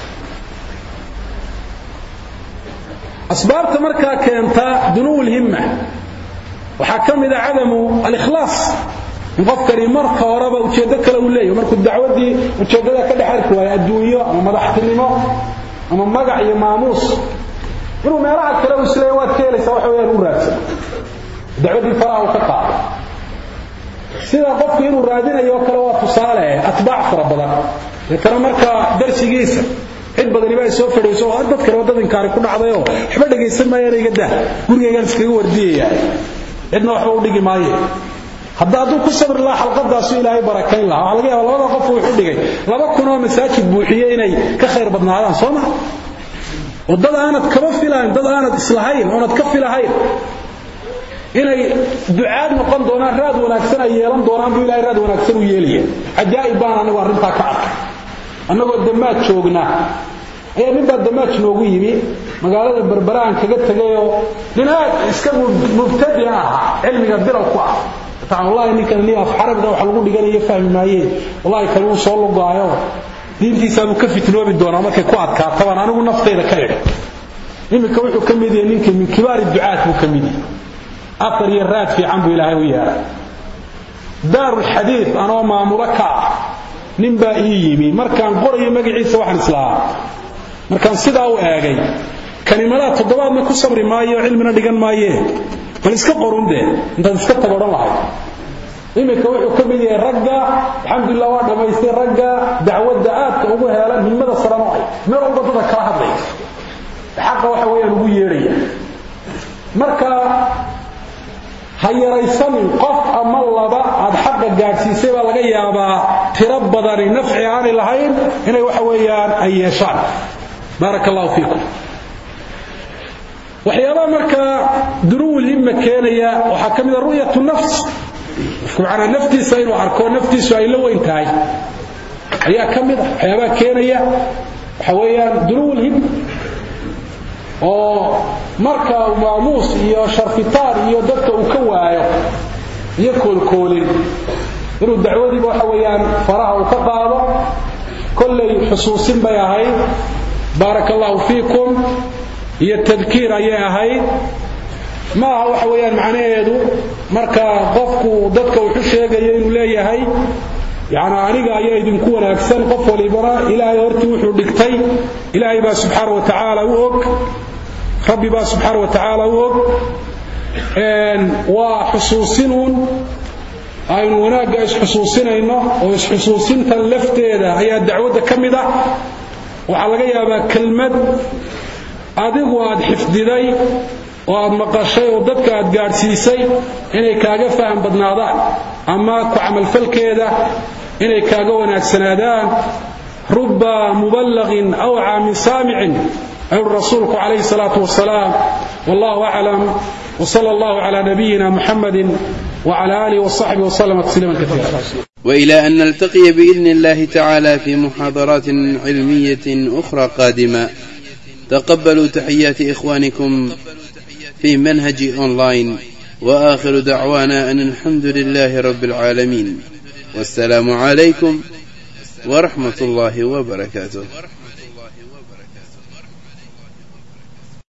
Speaker 2: asbaabta markaa keenta dunuw lhimma waxaa ka mid a cadamu alikhlaas in qofkani marka horeba ujeeddo kale uu leeyahay markuu dacwadii ujeeddada ka dhex arki waayo adduunyo ama madaxtinimo ama magac iyo maamuus inuu meelaha kale u isleeyahay waad ka helaysaa waxa weeyaan u raadsan dacwadii faraha uu ka qaado sida qofku inuu raadinayo kale waa tusaale atbaac fara badan kana marka darsigiisa cid badan ibaa soo fadhiiso oo dad kale wadada inkaari ku dhacdayo waxba dhageysan maayeen iga daa gurigayga iskaga wardiyaya cidna waxba u dhigi maayo hadda adu ku sabir la xalqadaas ilaahay barakayn laha waxa laga yaabaa labada qof uu dhigay laba kun oo masaajid buuxiyay inay ka khayr badnaadaan sooma wadada aanad kaba filaan dad aanad islahayn oo aanad ka filahayn inay ducaad noqon doonaan raad wanaagsan ay yeelan doonaan buu ilaahay raad wanaagsan u yeeliyay ajaa'ib baan anigu arrinta ka arkay annagoo damaad joogna ayaa ninba damaad noogu yimi magaalada Barbaraan kaga tagayo dinaad iska mubtadi ah cilmiga bilow ku ah taa wallahi ninkan li af xarabda waxa lagu dhiganayo fahmi maayeen wallahi kale uu soo lugaayo diintiisa uu ka fitnoobi doona markay ku adkaato baan anigu naftayda ka yidhi imika wuxuu ka mid yahay ninka min kibaar ducaat uu ka mid yahay afar iyo raad fiican buu ilaahay u yeeray daarul xadiith anoo maamulaka ninba ii yimi markaan qorayo magaciisa waxaan islaa markaan sidaa u eegay kalimada toddobaad ma ku sabri maayo cilmina dhigan maayo bal iska qorunde inta iska tagoran lahay imika wuxuu ka mid yahay ragga alxamdulillah waa dhamaystay ragga dacwadda aadka ugu heelan himada sarano ay meel walba dadka kala hadlay xaqa waxa weeyaan ugu yeeraya marka hayaraysan qof ama laba aad xaqa gaarsiisay baa laga yaabaa tiro badan nafci aan lahayn inay waxa weeyaan ay yeeshaan barakallahu fiikum waxyaaba marka duruul himma keenaya waxa kamid ah ru'yatu nafs kucana naftiisa inuu arko naftiisu ay la weyn tahay ayaa kamid ah waxyaaba keenaya waxa weeyaan duruul himma oo marka maamuus iyo sharfitaan iyo dadka uu ka waayo iyo koolkoolin inuu dacwadii waxa weeyaan faraha uu ka qaado kullay xusuusin bay ahayd barakallahu fiikum iyo tadkiir ayay ahayd ma aha waxa weeyaan macnaheedu marka qofku dadka uu sheegayo inuu leeyahay yaana aniga ayaa idinku wanaagsan qof walibana ilaahay hortii wuxuu dhigtay ilaahay baa subhanahu wa ta'ala u og rabbi baa subhanahu wa ta'ala u og een waa xusuusinun aynu wanaaga is xusuusinayno oo is xusuusinta lafteeda ayaa dacwada kamida waxa laga yaabaa kelmad adigu aad xifdiday oo aad maqashay oo dadka aad gaarsiisay inay kaaga faham badnaadaan ama ku amal falkeeda inay kaaga wanaagsanaadaan rubba muballighin aw aam saami'in ay rasuulku alayhi salatu wassalam wallahu a'lam wa sallallahu ala nabiyyina muhammadin wa ala alihi wa sahbihi wa sallama tasliman katira
Speaker 3: وإلى أن نلتقي بإذن الله تعالى في محاضرات علمية أخرى قادمة تقبلوا تحيات إخوانكم في منهج أونلاين وآخر دعوانا أن الحمد لله رب العالمين والسلام عليكم ورحمة الله وبركاته.